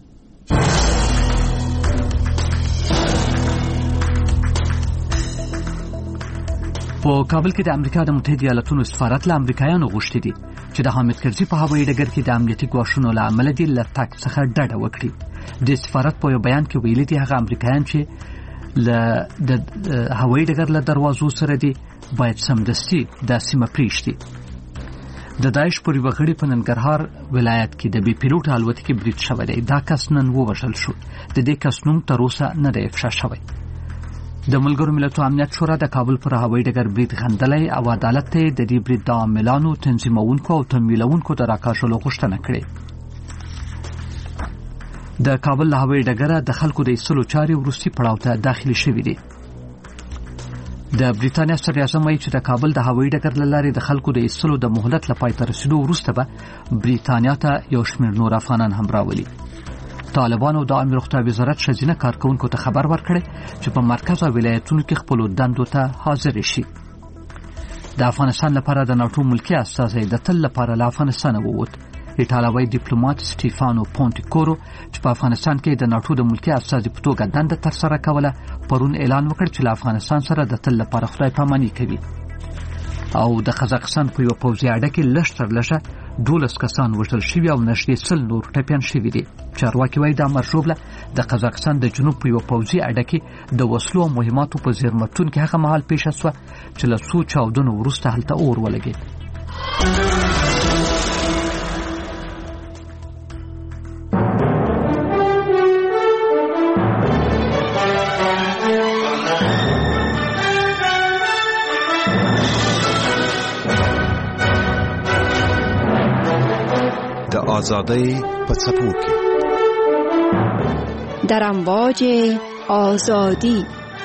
په کابل کې د امریکا د متحده ایالاتونو سفارت له امریکایانو غوښتي دي چې د حامد کرزي په هوایي ډګر کې د امنیتي ګواښونو له امله دې له تګ څخه ډډه وکړي. د سفارت په یو بیان کې ویلي دي هغه امریکایان چې له د هوایي ډګر له دروازو سره دي باید سمدستي دا سیمه پرېږدي. د داعش پر یوه غړي په ننګرهار ولایت کې د بې پیلوټه الوتکې برید شوی دی. دا کس نن ووژل شو. د دې کس نوم تر اوسه نه دی افشا شوی. د ملګرو ملتونو امنیت شورا د کابل پر هوایي ډګر برید غندلی او عدالت ته د دې برید د عاملانو، تنظیمونکو او تمویلونکو د راکاږلو غوښتنه کړې. د کابل له هوایي ډګره د خلکو د ایستلو چارې وروستي پړاو ته داخلي شوي دي. د بریتانیا صدراعظم وایي چې د کابل د هوایي ډګر له لارې د خلکو د ایستلو د مهلت له پای ته رسېدو وروسته به بریتانیا ته یو شمېر نور افغانان هم راولي. طالبانو د عامه روغتیا وزارت ښځینه کارکونکو ته خبر ورکړی چې په مرکز او ولایتونو کې خپلو دندو ته حاضر شي. د افغانستان لپاره د ناټو ملکي استازی د تل لپاره له افغانستانه ووت. ایټالوي ډیپلوماټ سټیفانو پونټیکورو چې په افغانستان کې د ناټو د ملکي استازي په توګه دنده ترسره کوله پرون اعلان وکړ چې له افغانستان سره د تل لپاره خدای پاماني کوي. او د قزاقستان په یو پوځي اډه کې لږ تر لږه دولس کسان وژل شوي او نږدې سل نور ټپیان شوي دي. چارواکي وایي دا مرژوبله د قزاقستان د جنوب په یو پوځي اډه کې د وسلو او مهماتو په زیرمتون کې هغه مهال پیښه شوه چې له څو چاودنو وروسته هلته اور ولګېد. آزادی په څپو کې در امواج آزادی.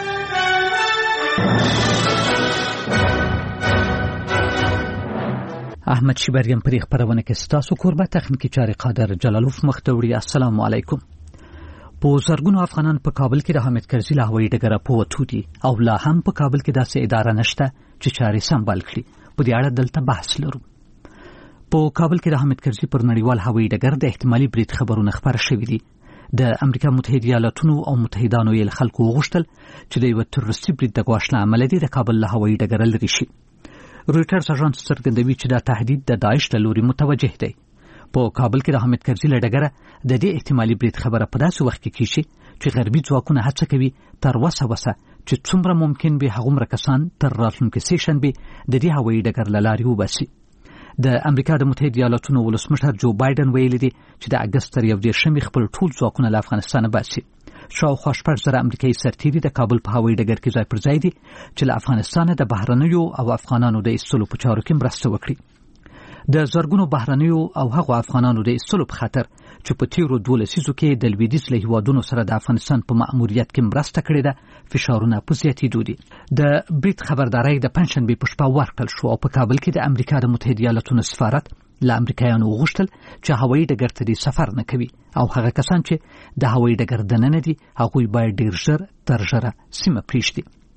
احمد شیبریم پرې خبرونه کې ستاسو کوربه تخنیکی چارې قادر جلالوف مختوری. السلام علیکم. په زرګونو افغانان په کابل کې د حامد کرزي له هوایي ډګره په وتو دي او لا هم په کابل کې داسې اداره نشته چې چارې سمبال کړي. په دې اړه دلته بحث لرو. په کابل کې د حامد کرزي پر نړیوال هوایي ډګر د احتمالي برید خبرونه خبر شوي دي. د امریکا متحده ایالاتونو او متحدانو یې خلکو وغوښتل چې د یو تروریستي برید د ګواښ له امله د کابل له هوایي ډګره لرې شي. رویټرز اژانس څرګندوي چې دا تهدید د داعش له لوري متوجه دی. په کابل کې د حامد کرزي له ډګره د دې احتمالي برید خبره په داسې وخت کې کیږي چې غربي ځواکونه هڅه کوي تر وسه وسه چې څومره ممکن به هغومره کسان تر راتلونکي سیشنبې د دې هوایي ډګر له لارې وباسي. د امریکا د متحده ایالاتونو ولسمشر جو بایدن ویلي دی چې د اګست تر یو دېرشمې خپل ټول ځواکونه له افغانستانه باسي. شاوخوا شپږ زره امریکایي سرتیري د کابل په هوایي ډګر کې ځای پر ځای دي چې له افغانستانه د بهرنیو او افغانانو د ایستلو په چارو کې مرسته وکړي. د زرګونو بهرنیو او هغو افغانانو د ایستلو په خاطر چې په تیرو دوه لسیزو کې د لویدیځ له هیوادونو سره د افغانستان په مأموریت کې مرسته کړې ده فشارونه په زیاتېدو دي. د برید خبرداری د پنجشنبې په شپه ورکړل شو او په کابل کې د امریکا د متحده ایالاتونو سفارت له امریکایانو وغوښتل چې هوایي ډګر ته دې سفر نه کوي او هغه کسان چې د هوایي ډګر دننه دي هغوی باید ډېر ژر تر ژره سیمه پرېږدي.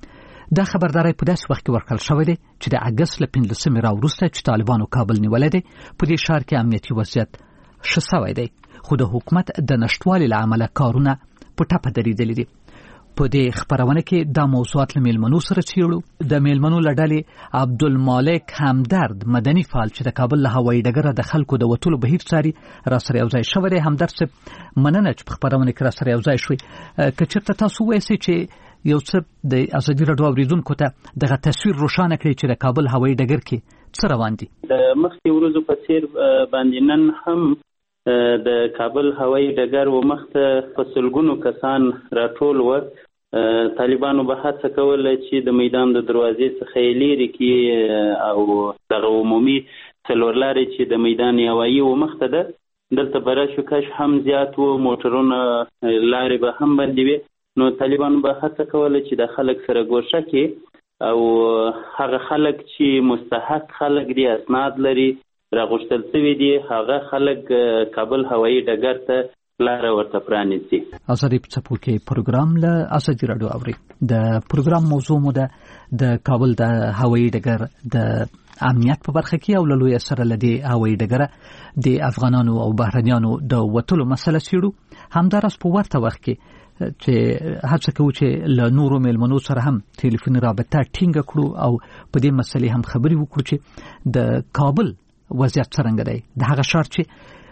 دا خبرداري په داسې وخت کې ورکړل شوې ده چې د اگست له پنځلسمې راوروسته چې طالبانو کابل نیولې ده په دې ښار کې امنیتي وضعیت ښه شوی دی، خو د حکومت د نشټوالي له امله کارونه په ټپه درېدلي دي. په دې خبرونه کې دا موضوعات له میلمنو سره څېړو. د میلمنو له ډلې عبدالمالک همدرد مدني فعال چې د کابل له هوایي ډګره د خلکو د وتلو بهیر څاري را سره یو ځای شوی دی. همدرد صاحب مننه چې په خبرونه کې را سره یو ځای شوي. که چېرته تاسو وایئ چې یو څه د ازادي راډیو اوریدونکو ته دغه تصویر روښانه کړي چې د کابل هوایي ډګر کې څه روان دي. د مخکې ورځو په څېر باندې نن هم د کابل هوایي ډګر و مخته په سلګونو کسان راټول و. طالبانو به هڅه کوله چې د میدان د دروازې څخه یې لرې کړي او دغه عمومي څلورلارې چې د میدان هوایي و مخته ده دلته به راشو هم زیات و، موټرونه لارې به هم بندې وي. نو طالبانو به هڅه کوله چې د خلک سره ګوشه کړي او هغه خلک چې مستحق خلک دي، اسناد لري، راغوښتل شوي دي، هغه خلک کابل هوایي ډګر ته لاره ورته پرانیزي. ازادي په څپو کې پروګرام له ازادي راډیو اوري. د پروګرام موضوع مو ده د کابل د هوایي ډګر د امنیت په برخه کې او له لوی سره لدی هوایي ډګر د افغانانو او بهرنیانو د وټلو مسله څېړو. همداراز په ورته وخت کې چې هڅه کوو چې له نورو میلمنو سره هم ټلیفوني رابطه ټینګه کړو او په دې مسلې هم خبرې وکړو چې د کابل وضعیت څرنګه دی. د هغه ښار چې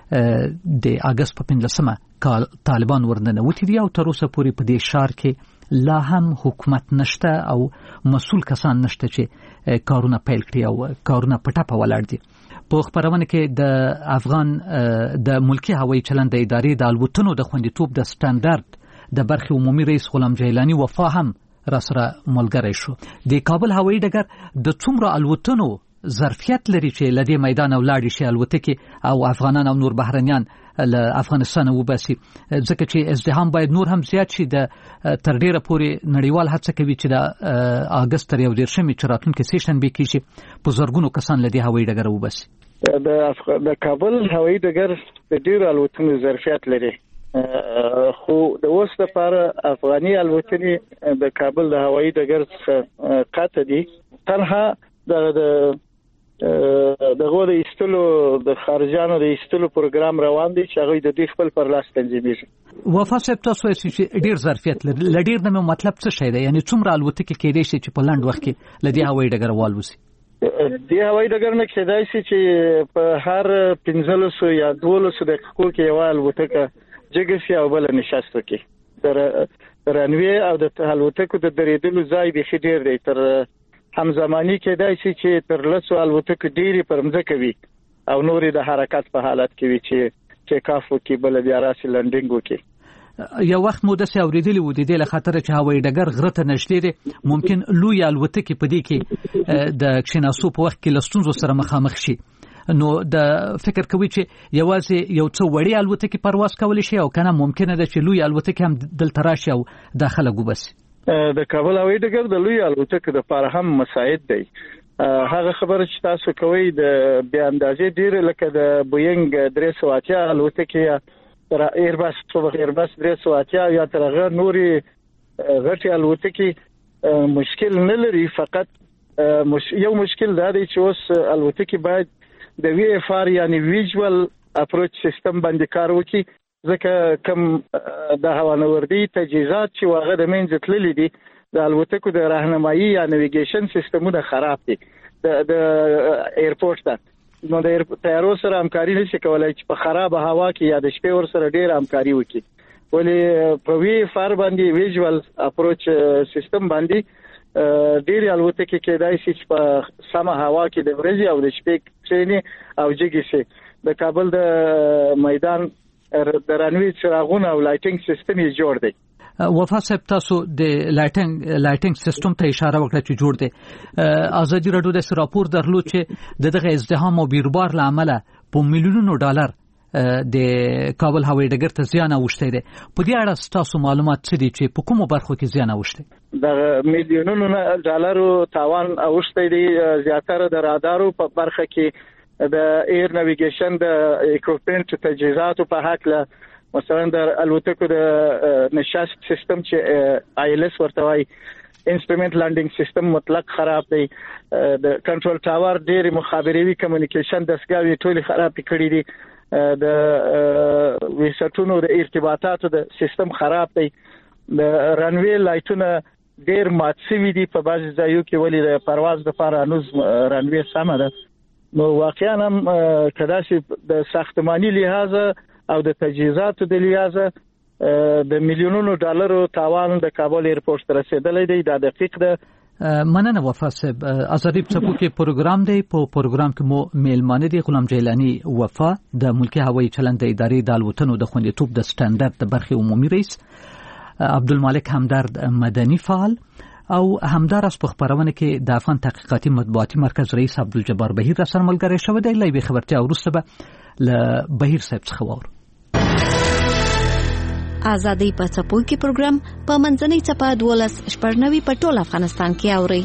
د اگست په پنځلسمه طالبان ورننوتي دي او تر اوسه پورې په دې ښار کې لا هم حکومت نشته او مسؤل کسان نشته چې کارونه پیل کړي او کارونه په ټپه ولاړ دي. په خبرونه کې د افغان د ملکی هوایي چلند د ادارې د الوتنو د خوندیتوب د سټانډرډ د برخې عمومي رئیس غلام جیلانی وفا هم را سره ملګری شو. د کابل هوایي ډګر د څومره الوتنو ظرفیت لري چې لدې میدان او لاړې شي الوتکې او افغانان او نور بهرنیان له افغانستان وباسي، ځکه چې ازدحام باید نور هم زیات شي. د تر ډیره پورې نړیوال هڅه کوي چې د اگست تر یو دېرشمې چې راتلونکي سه شنبې کې په زرګونو کسان لدې هوایي ډګر وباسي. د د کابل هوایي ډګر د ډیرو الوتنو ظرفیت لري، خو د اوس لپاره افغاني الوتنې د کابل د هوایي ډګر څخه قطع دي. تنها د دغه د ایستلو د خارجانو د ایستلو پروګرام روان دی چې هغه د دې خپل پر لاس تنظیمېږي. وفا صاحب تاسو چې ډیر ظرفیت لري، لډیر نه مطلب څه شي دی؟ یعنی څومره الوتکې کېدای شي چې په لاند وخت کې لدی هوایي ډګر والوسي؟ د هوایي ډګر نه کېدای شي چې په هر پنځلسو یا دولسو دقیقو کې یو الوتکه جګسي او بل نشسته کې در رنوي او د الوتکو د درېدلو ځای به ډیر دی. تر همزمانی کېدای شي چې تر لسو الوتکو ډیری پر مځکه وي او نورې د حرکت په حالت کې وي چې ټیک اف وکړي بل بیا راسي لنډینګ وکړي. یو وخت مو داسې اورېدلی و د دې له خاطره چې هوایي ډګر غره ته نږدې دی، ممکن لوی الوتکې په دې کې د کښېناستو په وخت کې له ستونزو سره مخامخ شي. نو د فکر کوي چې یوازې یو څو وړې الوتکې پرواز کولی شي او کنه ممکنه ده چې لوی الوتکې هم دلته راشي او داخله وباسي؟ د کابل هوایي ډګر د لوی الوتکو لپاره هم مساعد دی. هغه خبره چې تاسو کوي د بیا اندازې ډیر لکه د بوینګ درې سوه اتیا الوتکې تر ایرباس څو ایرباس درې سوه اتیا یا تر هغه نورې غټې الوتکې مشکل نه لري. فقط یو مشکل دا دی چې اوس الوتکې باید د وی اف آر یعنی ویژوال اپروچ سیستم باندې کار وکړي، ځکه کوم د هوانوردی تجهیزات چې واغه د منځ تللي دي د الوتکو د راهنمایي یا نیویګیشن سیستمونه خراب دي د ایرپورټ ته. نو د طیارو سره همکاري نشي کولای چې په خراب هوا کې یا د شپې ور سره ډیر همکاري وکړي. ولې په وی فار باندې ویژوال اپروچ سیستم باندې ډیر الوتکې کېدای شي چې په سمه هوا کې د ورځې او د شپې کښېني او جګي شي. د کابل د میدان د رنوي څراغونه او لایټینګ سیستم یې جوړ دی. وفا صاحب تاسو د لایټینګ لایټینګ سیستم ته اشاره وکړه چې جوړ دی. ازادي راډیو د راپور درلود چې دغه ازدحام او بیروبار له امله په میلیونونو ډالر د کابل هوایي ډګر ته زیان اوښتی دی. په دې اړه تاسو معلومات څه دي چې په کومو برخو کې زیان اوښتی؟ د میلیونونو ډالرو تاوان اوښتی دی. زیاتره د رادارو په برخه کې د ایر نیویګیشن د اکوپمنټ تجهیزاتو په حق له مثلا د الوتکو د نشست سیستم چې آی ال اس ورته وایي انسټرومنت لانډینګ سیستم مطلق خراب دی د کنټرول ټاور ډېر مخابروي کمیونیکیشن دستګاوې ټولې خراب کړي دي د وسټونو د ارتباطاتو د سیستم خراب دی د رنوي لایټونه ډېر مات شوي دي په بعضي ځایو کې ولې د پرواز لپاره هنوز رنوي سمه ده نو واقعا هم کدا چې د ساختماني لحاظ او د تجهیزاتو د لحاظ د میلیونونو ډالرو تاوان د کابل ایرپورټ ته رسیدلی دی دا دقیق ده مننه وفا صاحب ازادي څپو کې پروګرام دی په پروګرام کې مو میلمانه دي غلام جیلانی وفا د ملکی هوایي چلند ادارې د الوتنو د خوندیتوب د سټانډرډ د برخې عمومي رئیس عبدالمالک همدرد مدني فعال او همدارس په خبرونه کې د افغان تحقیقاتي مطبوعاتي مرکز رئیس عبدالجبار بهیر را سره ملګری شوی دی لای به خبرتیا ورسته به ل بهیر صاحب څخه وور ازادي په څپو کې پروګرام په منځنۍ څپه دولس شپږنوي په ټول افغانستان کې اوري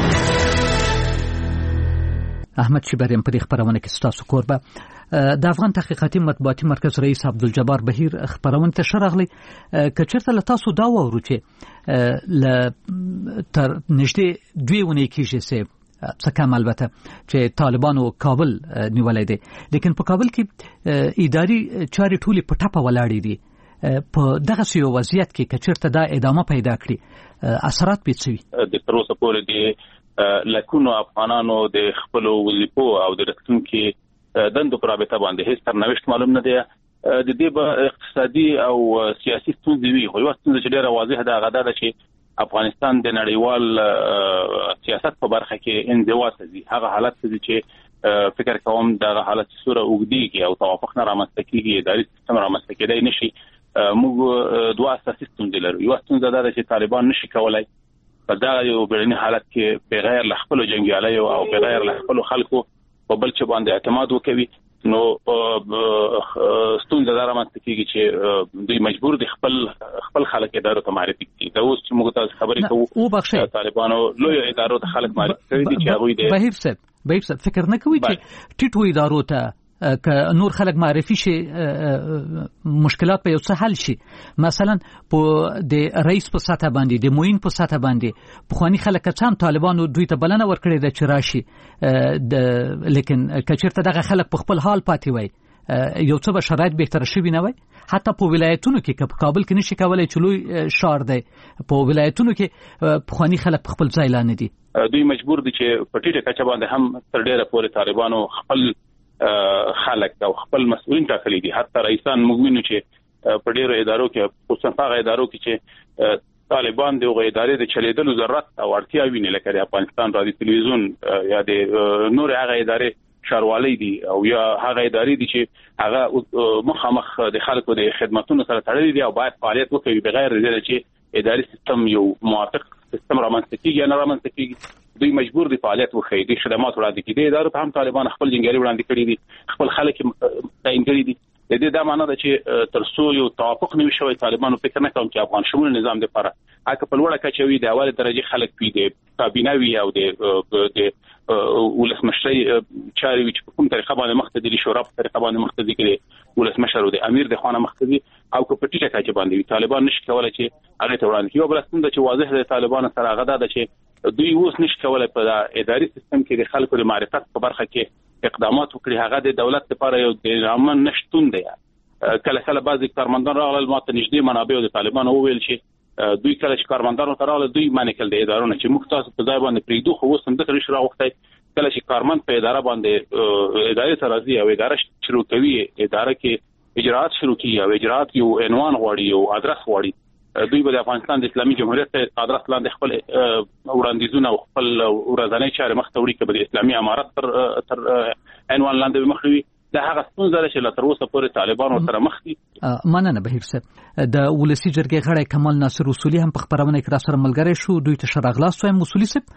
احمد شبریم په خبرونه کې ستاسو کوربه د افغان تحقیقاتي مطبوعاتي مرکز رئیس عبدالجبار بهیر خبرونه ته شرغلی کچرته له تاسو دا وورو چې ل تر نږدې دوی ونې کېږي سه څه کم البته چې طالبانو کابل نیولای دي لیکن په کابل کې اداري چاري ټولي په ټاپه ولاړې دي په دغه یو وضعیت کې کچرته دا ادامه پیدا کړي اثرات پیڅوي د پروسه پورې دي لکونو افغانانو د خپل وظیفو او د راتلونکي دندو پر رابطه باندې هیڅ سرنوشت معلوم نه دی د دې به اقتصادي او سیاسي ستونزې وي خو یو ستونزه چې ډیره واضحه ده هغه ده چې افغانستان د نړیوال سیاست په برخه کې انزوا سي هغه حالت چې فکر کوم دا حالت صوره وګديږي او توافق نه رامنځته کیږي اداري سیستم رامنځته کېدای نشي موږ دوه اساسي ستونزې لرو یو ستونزه ده چې طالبان نشي کولای په دا یو بیرني حالت کې بغیر له خپل جنگیالیو او بغیر له خپل خلکو په بل څه باندې اعتماد وکوي نو ستونزه دا رامنځته کیږي چې دوی مجبور دي خپل خپل خلک ادارو ته معرفي کړي دا اوس چې موږ تاسو خبرې کوو طالبانو لوی ادارو ته خلک معرفي کوي چې هغه دي بهیر صاحب بهیر صاحب فکر نه کوي چې ټیټو ادارو ته که نور خلک معرفي شي مشکلات په یو څه حل شي مثلا په د رئیس په ساته باندې د موین په ساته باندې په خواني خلک چې طالبانو دوی ته بلنه ورکړي د چراشي د لیکن کچرته دغه خلک په خپل حال پاتې وای یو څه به شرایط بهتر شي نه وای حتی په ولایتونو کې په کابل کې نشي کولای چې لوی شهر دی په ولایتونو کې په خواني خلک په خپل ځای لاندې دي دوی مجبور دي چې په ټیټه کچه باندې هم تر ډیره پورې طالبانو خپل خلک او خپل مسؤلین ټاکلي دي حتی رئیسان موږ چې په ډیرو ادارو کې خصوصا هغه ادارو کې چې طالبان د ادارې د چلیدلو ضرورت او اړتیا ویني لکه د افغانستان رادیو تلویزیون یا د نور هغه ادارې شاروالي دي او یا هغه ادارې دي چې هغه مخامخ د خلکو د خدماتونو سره تړلي دي او باید فعالیت وکړي بغیر د چې اداري سیستم یو موافق سیستم رامنځته کیږي یا نه رامنځته کیږي دوی مجبور دي فعالیت وکړي د خدمات وړاندې کړي د ادارو ته هم طالبان خپل جنګیالي وړاندې کړي دي خپل خلک تعین کړي دي د دې دا معنی ده چې تر څو یو توافق نه وشوي طالبانو فکر نه کوم چې افغان شمول نظام لپاره اګه په لوړه کچوي د اوله درجه خلک پی دي کابینه وی او د د ولسمشري چاري چې په کوم طریقه باندې مختدي شورا په طریقه باندې مختدي کړي ولسمشر او د امیر د خانه مختدي او په پټیټه کچه باندې طالبان نشي کولای چې هغه ته وړاندې کیو بل څنګه چې واضح د طالبان سره هغه ده چې دوی اوس نشي کولای په اداري سیستم کې د خلکو د معرفت په برخه کې اقدامات وکړي هغه د دولت لپاره یو د امن نشټون دی کله کله بعضی کارمندان راغلل ماته نږدې منابع د طالبان وویل چې دوی کله چې کارمندانو ته راغلل دوی معنی کول د ادارو نه چې موږ تاسو په ځای باندې پریدو خو اوس هم د ترش راوخته کله چې کارمند په اداره باندې ادارې ته راځي او اداره شروع کوي اداره کې اجرات شروع کوي او اجرات یو عنوان غواړي او ادرس غواړي دوی به د افغانستان د اسلامي جمهوریت ادرس لاندې خپل وړاندیزونه او خپل ورځنی چارې مخ ته وړي کې د اسلامي امارت تر تر عنوان لاندې مخوي دا هغه څنګه چې لا تر اوسه پورې طالبان سره مخ دي مننه بهیر صاحب د ولسی جرګې غړی کمال ناصر اصولي هم په خبرونه کې را سره ملګری شو دوی ته شرغلاس وایم اصولي صاحب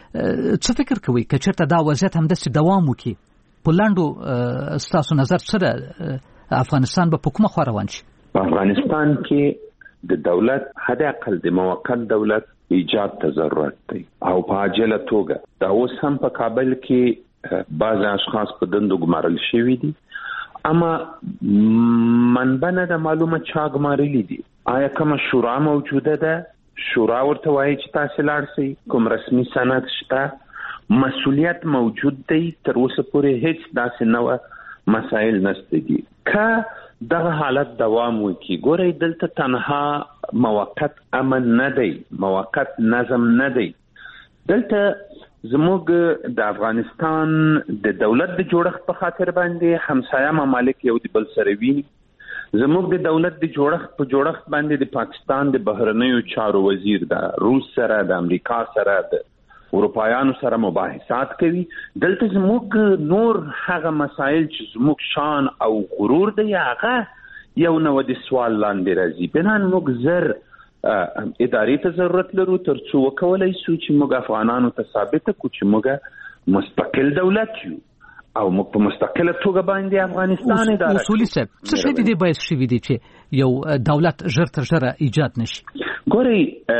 څه فکر کوي که چېرته دا وضعیت همداسې دوام وکړي په لاندو ستاسو نظر سره افغانستان به په کومه خوا روان شي په افغانستان کې د دولت حد اقل د موقت دولت ایجاد ته ضرورت دی او په عاجله توګه دا اوس هم په کابل کې بعض اشخاص په دندو ګمارل شوي دي اما منبع نه د معلومه چا ګمارلي دي آیا کومه شورا موجوده ده شورا ورته وایي چې تاسو لاړ شئ، کوم رسمي سند شته، مسؤلیت موجود دی. تر اوسه پورې هیڅ داسې نوع مسایل نشته دي. که دغه حالت دوام وکړي، ګورئ دلته تنها موقت امن نه دی، موقت نظم نه دی. دلته زموږ د افغانستان د دولت د جوړښت په خاطر باندې همسایه ممالک یو د بل سره ویني. زموږ د دولت د جوړښت په جوړښت باندې د پاکستان د بهرنیو چارو وزیر د روس سره، د امریکا سره، د اروپایانو سره مباحثات کوي. دلته زموږ نور هغه مسایل چې زموږ شان او غرور دی هغه یو نو د سوال لاندې راځي. بنان موږ زر ادارې ته ضرورت لرو تر څو وکولای شو چې موږ افغانانو ته ثابت کړو چې موږ مستقل دولت یو او موږ په مستقله توګه باندې افغانستان اداره. اصولي صاحب څه شي د دې باعث شوي دي چې یو دولت ژر تر ژره ایجاد نشي؟ ګورئ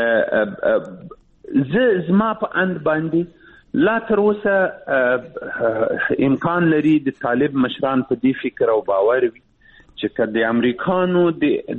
زه زما په اند باندې لا تر اوسه امکان لري د طالب مشران په دې فکر او باور وي چې که د امریکانو د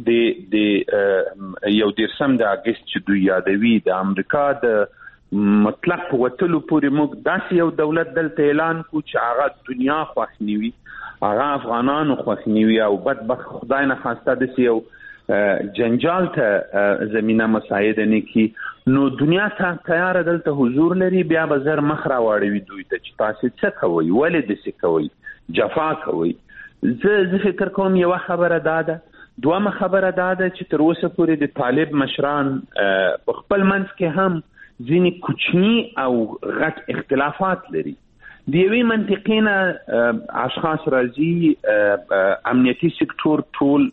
د یو دیرشم د اګست چې دوی یادوي د امریکا د مطلق وتلو پورې موږ داسې یو دولت دلته اعلان کو چې هغه دنیا خوښ نیوي، هغه افغانانو خوښ نیوي او بدبخت خدای نه خواسته داسې یو جنجال ته زمینه مساعده نه کی، نو دنیا ته تیار دلته حضور لري. بیا به زر مخ راوړوي دوی ته چې تاسو څه کوئ، ولې داسې کوئ، جفا کوئ. زه زه فکر کوم یو خبره دا ده. دومره خبره دا ده چې تر اوسه پورې د طالب مشران په خپل منځ کې هم ځینې کوچني او غټ اختلافات لري. د یوې منطقې نه اشخاص راځي، امنیتي سکتور ټول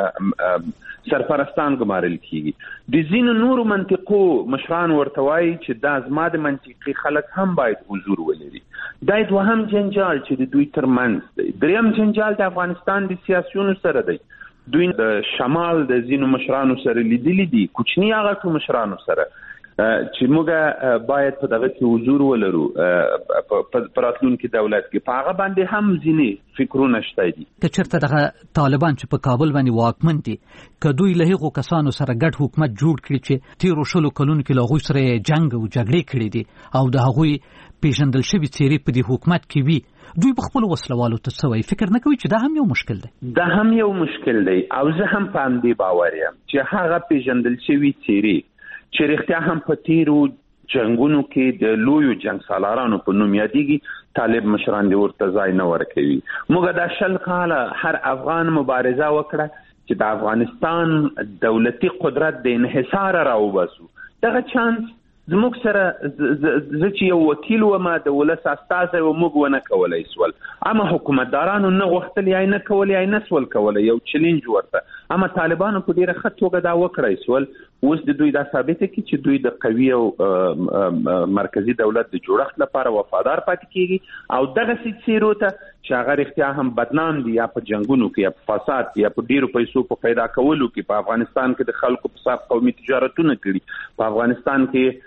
سرپرستان ګمارل کیږي. د ځینو نورو منطقو مشران ورته وایي چې دا زما د منطقې خلک هم باید حضور ولري. دا دوهم جنجال چې د دوی ترمنځ دی. دریم جنجال د افغانستان د سیاسيونو سره دی. دوی د شمال د ځینو مشرانو سره لیدلي دي، کوچني هغه مشرانو سره چې موږ باید په دغه کې حضور ولرو په راتلونکي دولت کې. په هغه باندې هم ځینې فکرونه شته دي. که چېرته دغه طالبان چې په کابل باندې واکمن دي، که دوی له هغو کسانو سره ګډ حکومت جوړ کړي چې تېرو شلو کلونو کې له هغوی سره جنګ او جګړې کړي دي او د هغوی پیژندل شوي څېرې په دې حکومت کې وي، دوی په خپلو وسلوالو ته څه وایي؟ فکر نه کوي چې دا هم یو مشکل دی؟ دا هم یو مشکل دی او زه هم په همدې باور یم چې هغه پیژندل شوي څېرې چې رښتیا هم په تیرو جنگونو کې د لویو جنگ سالارانو په نوم یادېږي، طالب مشران دې ورته ځای نه ورکوي. موږ دا شل کاله هر افغان مبارزه وکړه چې د افغانستان دولتي قدرت د انحصار راوباسو. دغه چانس زموږ سره زه چې یو وکیل وم د ولس استازی و موږ ونه کولی سول، اما حکومتدارانو نه غوښتل یا نه کولی یا نه سول کولی، یو چلنج ورته. اما طالبانو په ډیره ښه توګه دا وکړی سول. اوس د دوی دا ثابته کړي چې دوی د قوي او مرکزی دولت د جوړښت لپاره وفادار پاتې کیږي او دغه څیرو ته چې هغه رښتیا هم بدنام دي یا په جنگونو کې یا په فساد یا په ډیرو پیسو په پیدا کولو کې، په افغانستان کې د خلکو په صاف قومي تجارتونه کړي، په افغانستان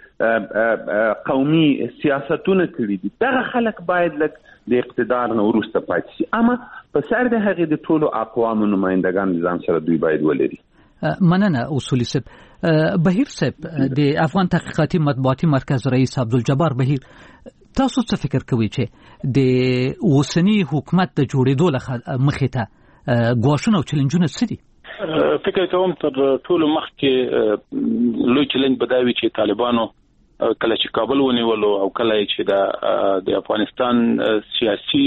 کې قومي سیاستونه کړي دي. دغه خلک باید لکه د اقتدار نه وروسته پاتې شي، اما په سر د هغې د ټولو اقوامو نمایندګان ځان سره دوی باید ولري. مننه اصولي صاحب. بهیر صاحب، د افغان تحقیقاتي مطبوعاتي مرکز رئیس عبدالجبار بهیر، تاسو څه فکر کوئ چې د اوسني حکومت د جوړېدو مخې ته ګواښونه او چلنجونه څه دي؟ فکر کوم تر ټولو مخکې لوی چلنج به دا وي چې طالبانو کله چې کابل ونیولو او کله چې د افغانستان سیاسي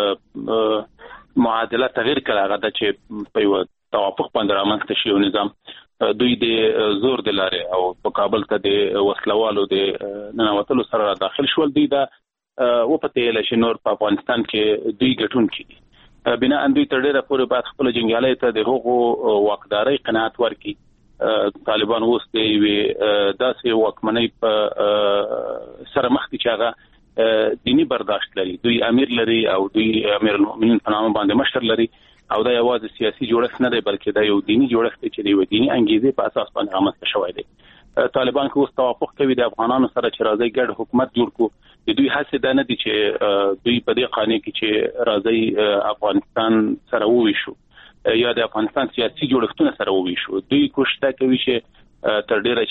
معادله تغیر کړه، هغه د چې په یو توافق باندې رامنځته شي او نظام دوی د زور د لارې او په کابل ته د وسلوالو د ننوتلو سره داخل شول. دوی دا وپتېله چې نور په افغانستان کې دوی ګټونکي دي. بنا ان دوی تر ډېره پورې باید خپل جنګیالي ته د هغو واکدارۍ قناعت ورکړي. طالبان اوس د یوې داسې واکمنۍ په سره مخ دي چې هغه دینی برداشت لري. دوی امیر لري او دوی امیر المؤمنین په نامه باندې مشر لري او دا یوازې سیاسي جوړښت نه دی بلکې دا یو دینی جوړښت دی چې د یو دینی انګیزې په اساس باندې رامنځته شوی دی. طالبان که اوس توافق کوي د افغانانو سره چې راځي ګډ حکومت جوړ کړو، د دوی هڅې دا نه دي چې دوی په دې قانون کې چې راځي افغانستان سره وویشو یا د افغانستان سیاسي جوړښتونه سره وویشو. دوی کوشش کوي چې تر ډیره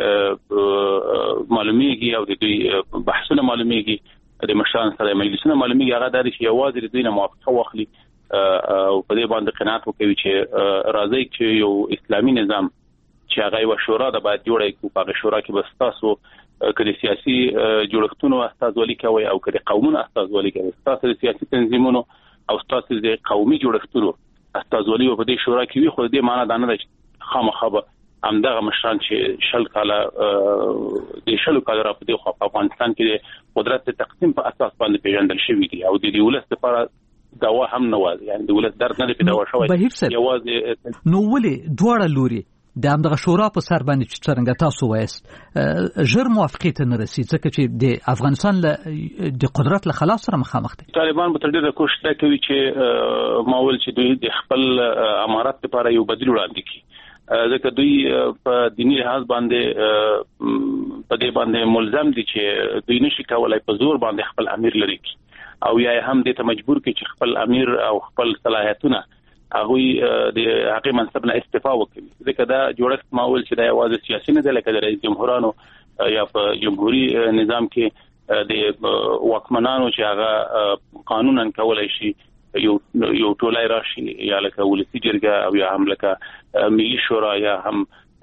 چې معلومیږي او د دوی بحثونه معلومیږي د مشران سره مجلسونه معلومیږي هغه د دې یوازې د دوی نه موافقه واخلي او په دې باندې قناعت وکوي چې راځي چې یو اسلامي نظام چې هغه یو شورا د باید جوړه کړي په شورا کې بس تاسو کله سیاسي جوړښتونو استازولي کوي او کله قومونو استازولي کوي تاسو د سیاسي تنظیمونو او تاسو د قومي جوړښتونو استازولي په دې شورا کې وي خو دې معنی دا نه ده چې خامخا همدغه مشران چې شل کاله د شل کاله را په دې خو په افغانستان کې قدرت تقسیم په اساس باندې پیژندل شوی دی او د دې ولست لپاره دوا هم نه وایي یعنی د ولست درد نه پیدا شوی یوازې نو ولې دواړه لوري د همدغه شورا په سر باندې چې څنګه تاسو وایست ژر موافقت نه رسي ځکه چې د افغانستان له د قدرت له خلاص سره مخامخ دي طالبان په تدریج کوشش کوي چې ماول چې دوی د خپل امارات لپاره یو بدیل وړاندې کړي ځکه دوی په دیني لحاظ باندې په دې باندې ملزم دي چې دوی نشي کولای په زور باندې خپل امیر لري او یا هم دې ته مجبور کړي چې خپل امیر او خپل صلاحیتونه هغه د هغه منصب نه استعفا وکړي ځکه دا جوړښت ماول چې دا یوازې سیاسي نه دی لکه د رئیس جمهورانو یا په جمهوریت نظام کې د واکمنانو چې هغه قانونا کولای شي یو یو ټولای راشي یا لکه ولسی جرګه او یا هم لکه ملي شورا یا هم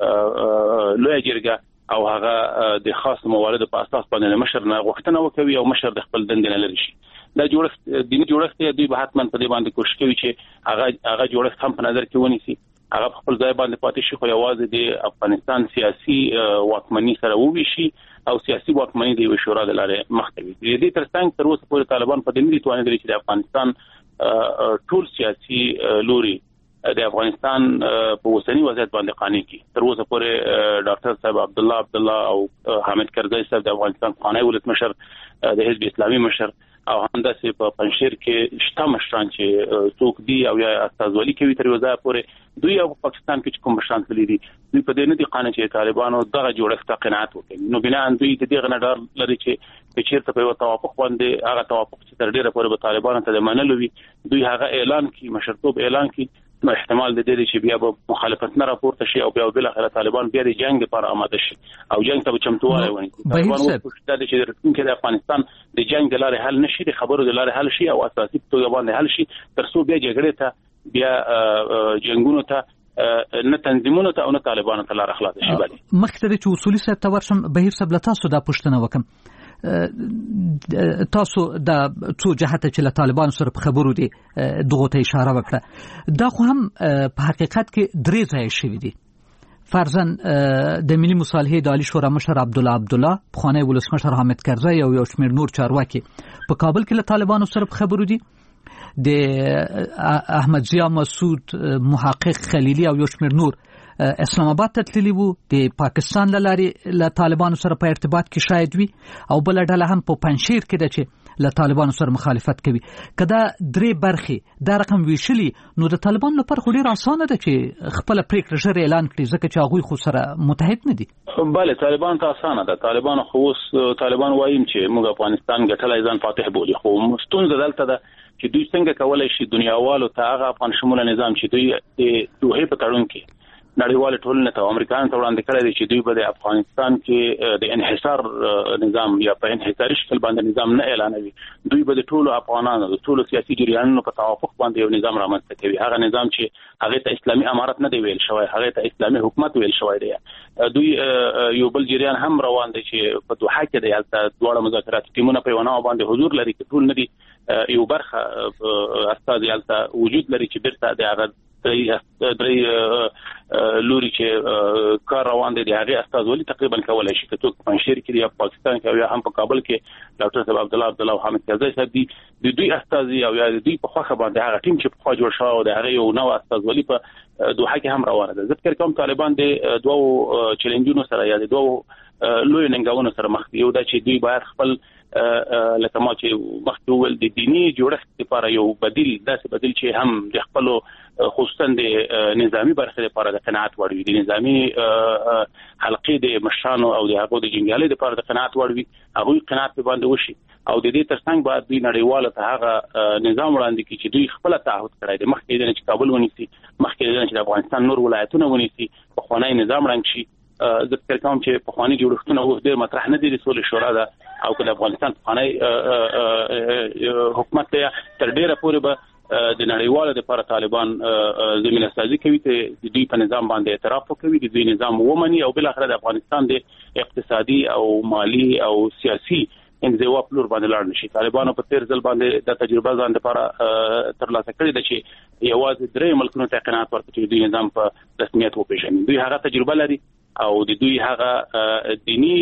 لوی جرګه او هغه د خاص موارد په اساس باندې مشر نه غوښتنه وکوي او مشر د خپل دندې نه لري شي دا جوړښت دیني جوړښت دی به حتما په دې باندې کوشش کوي چې هغه هغه جوړښت هم په نظر کې ونیسي هغه خپل ځای باندې پاتې شي خو یوازې د افغانستان سیاسي واکمنۍ سره وویشي او سیاسي واکمنۍ د شورا د لارې مخ ته وي د دې ترڅنګ تر اوسه پورې طالبان په دې نه توانیدل چې د افغانستان ټول سیاسي لوري د افغانستان په اوسنی وضعیت باندې قانع کی تر اوسه پورې ډاکټر صاحب عبد الله عبد الله او حامد کرزی صاحب د افغانستان قانوني ولایت مشر د حزب اسلامي مشر او همداسې په پنځشیر کې شته مشران چې څوک دي او یا استازولي کوي تر وځه پورې دوی او پاکستان کې کوم مشران تللی دي دوی په دې نه دي قانع چې طالبانو دغه جوړښت قناعت وکړي نو بنا ان دوی د دې غنډار لري چې په چیرته په توافق باندې هغه توافق چې تر ډیره پورې به طالبانو ته منلو وي دوی هغه اعلان کوي مشرتوب اعلان کوي نو احتمال د دې چې بیا به مخالفت نه راپورته شي او بیا بل اخر طالبان بیا د جنگ لپاره آماده شي او جنگ ته چمتووالی ونی طالبان کوشش کوي چې راتلونکي د افغانستان د جنگ د لارې حل نشي د خبرو د لارې حل شي او اساسي توګه باندې حل شي تر څو بیا جګړه ته بیا جنگونو ته نه تنظیمونو ته او نه طالبانو ته لار خلاص شي باندې مخکې د اصولي صاحب ته ورشم بهیر صاحب تاسو دا پوښتنه وکم تاسو د څو جهته چې له طالبانو سره په خبرو دي دغه ته اشاره وکړه دا خو هم په حقیقت کې درې ځای شوی دي فرضاً د ملي مصالحې د عالی شورا مشر عبد الله عبد الله خوانی ولسمشر حامد کرزی او یو شمېر نور چارواکي په کابل کې له طالبانو سره په خبرو دي د احمد ضیا مسعود محقق خلیلی او یو شمېر نور اسلام آباد ته تللی وو د پاکستان له لارې له طالبانو سره په ارتباط کې شاید وي او بل ډله هم په پنځشیر کې ده چې له طالبانو سره مخالفت کوي کدا درې برخې دا رقم ویشلی نو د طالبانو لپاره خو ډیر اسانه ده چې خپل پریکړه ژر اعلان کړي ځکه چې هغه خو سره متحد نه دي بله طالبان ته اسانه ده طالبان خو اوس طالبان وایم چې موږ افغانستان ګټلای ځان فاتح بولي خو ستونزه دلته ده چې دوی څنګه کولای شي دنیاوالو ته هغه افغان شموله نظام چې دوی د دوه په تړون کې نړیوال ټولنه ته امریکایان ته وړاندې کړی دی چې دوی به د افغانستان کې د انحصار نظام یا په انحصاري شکل باندې نظام نه اعلانوي دوی به د ټولو افغانانو د ټولو سیاسي جریانونو په توافق باندې یو نظام رامنځته کوي هغه نظام چې هغه ته اسلامي امارت نه دی ویل شوی هغه ته اسلامي حکومت ویل شوی دی دوی یو بل جریان هم روان دی چې په دوحه کې د یالتا دواړه مذاکرات ټیمونه په ونه باندې حضور لري چې ټول نه دي یو برخه استاد یالتا وجود لري چې بیرته د هغه درې لوري چې کار روان دي هغه استازولي تقریبا کولای شي چې په پنځشیر کې یا پاکستان کې یا هم په کابل کې ډاکټر صاحب عبد الله عبد الله او حامد کرزی صاحب دي د دوی استازي او یا د دوی په خوخه باندې هغه ټیم چې په خوا جوړ شو او د هغه یو نو استازولي په دوحه کې هم روانه ده ځکه کوم طالبان د دوه چیلنجونو سره یا د دوه لوی ننګونو سره مخ دي یو دا چې دوی باید خپل لکه ما چې مخکې وویل د دیني جوړښت لپاره یو بدیل داسې بدیل چې هم د خپلو خصوصا د نظامی برخې لپاره د قناعت وړ وي د نظامی حلقې د مشرانو او د هغو د جنګیالۍ لپاره د قناعت وړ وي هغوی قناعت په باندې وشي او د دې ترڅنګ باید دوی نړیواله ته هغه نظام وړاندې کړي چې دوی خپل تعهد کړی دی مخکې د چې کابل ونیسي مخکې د چې د افغانستان نور ولایتونه ونیسي پخوانی نظام رنګ شي د فکر کوم چې په خواني جوړښتونه اوس ډېر مطرح نه دي د سولې شورا ده او که د افغانستان خواني حکومت ته تر ډېره پورې به د نړیوالو لپاره طالبان زمينه سازي کوي ته د دوی په نظام باندې اعتراف وکوي د دوی نظام ومني او بل اخر د افغانستان د اقتصادي او مالی او سیاسي انزوا پلور باندې لاړ نشي. طالبانو په تیر ځل باندې د تجربه ځان لپاره ترلاسه کړې ده چې یوازې درې ملکونو ته قناعت ورکړي چې دوی نظام په رسمیت وپیژني. دوی هغه تجربه لري او د دوی هغه دینی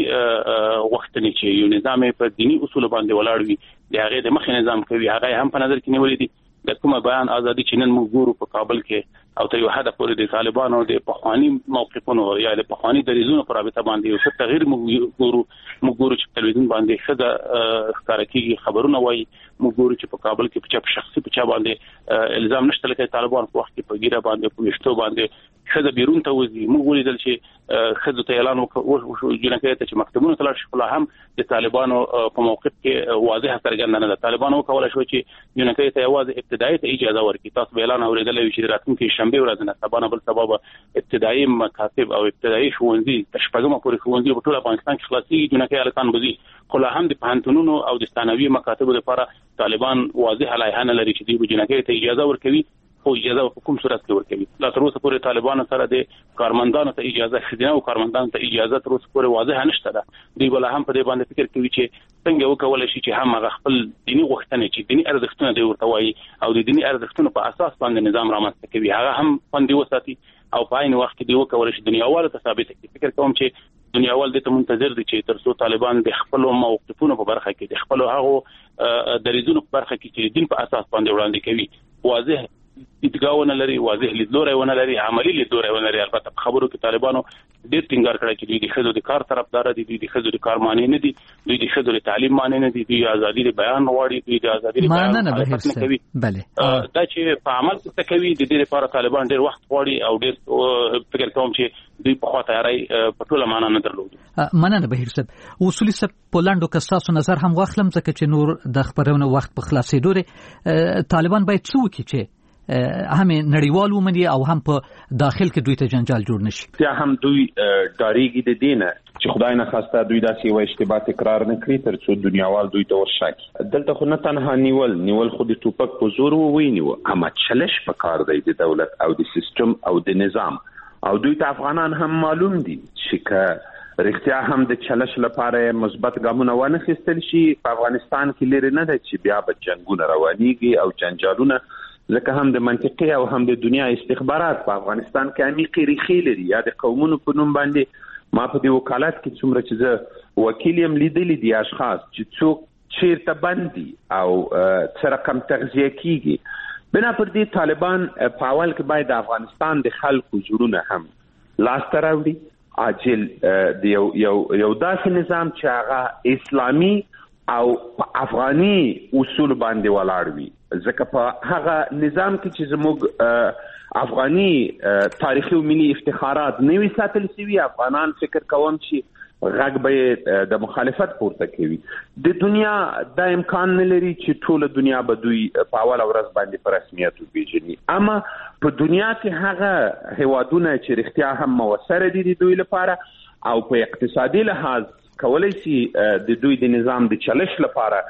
وختنی چې یو نظام په دینی اصول باندې ولاړ وي د هغه د مخ نظام کوي هغه هم په نظر کې نیولې دي. د کومه بیان ازادي چې نن موږ ګورو په کابل کې او ته یو هدف پورې د طالبانو د پخوانی موقفونو یا د پخوانی دریزونو پر رابطه باندې یو څه تغییر موږ ګورو موږ ګورو چې تلویزیون باندې خزه ښکارا کیږي خبرونه وایي موږ ګورو چې په کابل کې په چا شخصي په چا باندې الزام نشته لکه طالبان په وخت کې په ګیره باندې په وشتو باندې خزه بیرون ته وځي. موږ ولیدل چې خزه ته اعلان وکړ جنکه ته چې مکتبونو ته لاړ شي خو هم د طالبانو په موقف کې واضح څرګنده نه ده. طالبانو کولای شو چې جنکه ته یوازې ابتدایي ته اجازه ورکړي. تاسو به اعلان اوریدل چې راتلونکي شنبه ورځ نه سبا بل سبب ابتدایي مکاتب او ابتدایي ښوونځي تشپګم پورې ښوونځي په ټول افغانستان کې خلاصي جنکه الکان بزي خو هم د پانتونونو او د ثانوي مکاتب لپاره طالبان واضح لایحه نه لري چې د جنکه ته اجازه ورکوي خو اجازه په کوم صورت کې ورکوي. لا تر اوسه پورې طالبانو سره د کارمندانو ته اجازه خدمت او کارمندانو ته اجازه تر اوسه پورې واضح نشته ده. دوی بل هم په دې باندې فکر کوي چې څنګه وکولای شي چې هم خپل دینی غوښتنې چې دینی ارزښتونه دی ورته وایي او د دینی ارزښتونو په اساس باندې نظام رامنځته کوي هغه هم خوندي وساتي او په عین وخت کې دی وکولای شي دنیاوالو ته ثابت کړي. فکر کوم چې دنیاوال دې ته منتظر دي چې تر څو طالبان د خپل موقفونو په برخه کې د خپل هغه دریزونو په برخه کې چې دین په اساس باندې وړاندې کوي واضح اتګاونه لري واضح لیدلوري ونه لري عملی لیدلوري ونه لري. البته خبرو کې طالبانو ډېر ټینګار کړی چې دوی د خزو د کار طرفدار دي دوی د خزو د کار معنی نه دي دوی د خزو د تعلیم معنی نه دي دوی ازادي د بیان غواړي دوی د ازادي د بیان نه کوي. بله دا چې په عمل کې کوي د دې لپاره طالبان ډېر وخت غواړي او ډېر فکر کوم چې دوی په خوا تیاری په ټوله معنا نه درلود. مننه بهیر صاحب اصولي صاحب پولاندو کساسو نظر هم واخلم ځکه چې نور د خبرونو وخت په خلاصېدو لري طالبان باید څه وکړي چې هم نړیوال ومني او هم په داخل کې دوی ته جنجال جوړ نشي. یا هم دوی داریږي د دینه چې خدای نه خواسته دوی داسې یو اشتباه تکرار نه کړي تر څو دنیاوال دوی ته ورشاکي. دلته خو نه تنها نیول نیول خو د ټوپک په زور وویني اما چلش په کار دی د دولت او د سیستم او د نظام او دوی ته افغانان هم معلوم دي چې که رښتیا هم د چلش لپاره مثبت ګامونه ونه خستل شي په افغانستان کې لري نه ده چې بیا به جنگونه روانيږي او جنجالونه ځکه هم د منطقي او هم د دنیا استخبارات په افغانستان کې عمیقې ریښې لري. یا د قومونو په نوم باندې ما په دې وکالت کې څومره چې زه وکیل یم لیدلی دي اشخاص چې څوک چیرته بندي او څه رقم تغذیه کیږي. بنا پر دې طالبان په اول کې باید د افغانستان د خلکو جوړونه هم لاسته راوړي عاجل د یو یو یو داسې نظام چې هغه اسلامي او افغاني اصول باندې ولاړ وي. ځکه په هغه نظام کې چې زموږ افغاني تاریخي او ملي افتخارات نوي ساتل شوي افغانان فکر کوم چې غږ به د مخالفت پورته کوي. د دنیا د امکان نه لري چې ټول دنیا به دوی په اول ورځ باندې په رسمیت وپیژني اما په دنیا کې هغه هیوادونه چې رښتیا هم موثر دي د دوی لپاره او په اقتصادي لحاظ کولای شي د دوی د نظام د چلش لپاره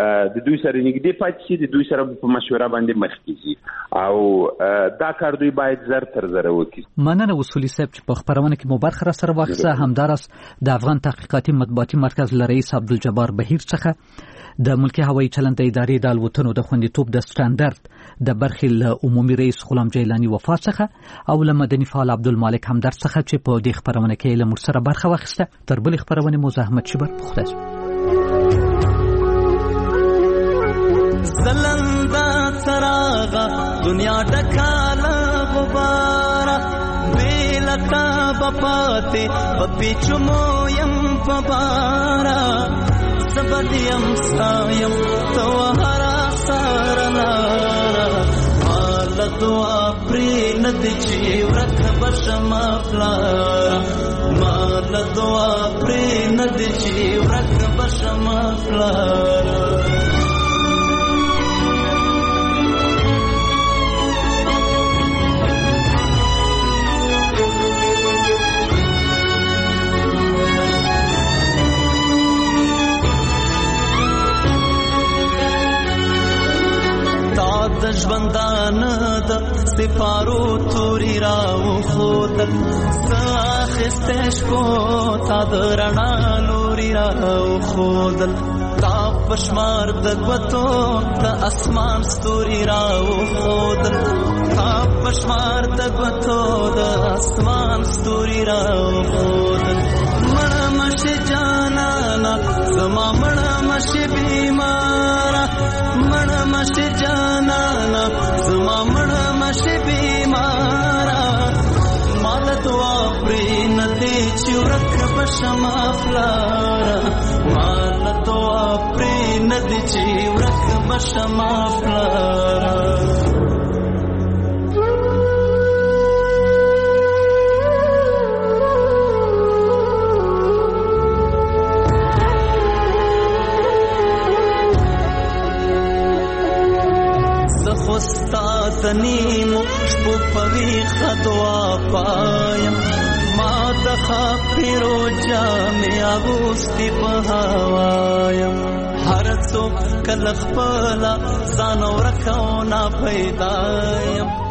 د دوی سره نږدې پاتې شي د دوی سره په مشوره باندې مخ کیږي او دا کار دوی باید زر تر زر وکړي. مننه اصولي صاحب چې په خبرونه کې مو برخه را سره واخیسته. همدارس د افغان تحقیقاتي مطبوعاتي مرکز له رئیس عبدالجبار بهیر څخه د ملکی هوایي چلند ادارې د الوتنو د خوندیتوب د سټانډرد د برخې له عمومي رئیس غلام جیلانی وفات څخه او له مدني فعال عبدالمالک همدرد څخه چې په دې خبرونه کې له موږ سره برخه واخیسته. تر بلې خبرونه مو زحمت شبر پخته زلندا سراغا دنیا ډکاله غبارا بیلتا بپاتے بپیچمو یم فبارا سبدیم سایم توہرا سارنارا مالا دعا پری ندچی ورک بشما فلارا مالا دعا پری ندچی ورک بشما فلارا سپارو توري راو خودل ساخستش کو تا درنا لوري راو خودل تا پشمار د غوتو د اسمان ستوري راو خودل تا پشمار د غوتو د اسمان ستوري راو خودل مړه مشه جانانا زما مړه مشه بیمارا مړه مشه جانانا زما مړه مشه بیمارا مال دعا پرې ندی چورک بشما فلارا مال دعا پرې ندی چورک بشما فلارا تنیمو شپو پوی خدوا پایم ما تخافیرو جامی آگوستی پهوایم هر څوک کله خپله ځان ورکو نا پیدایم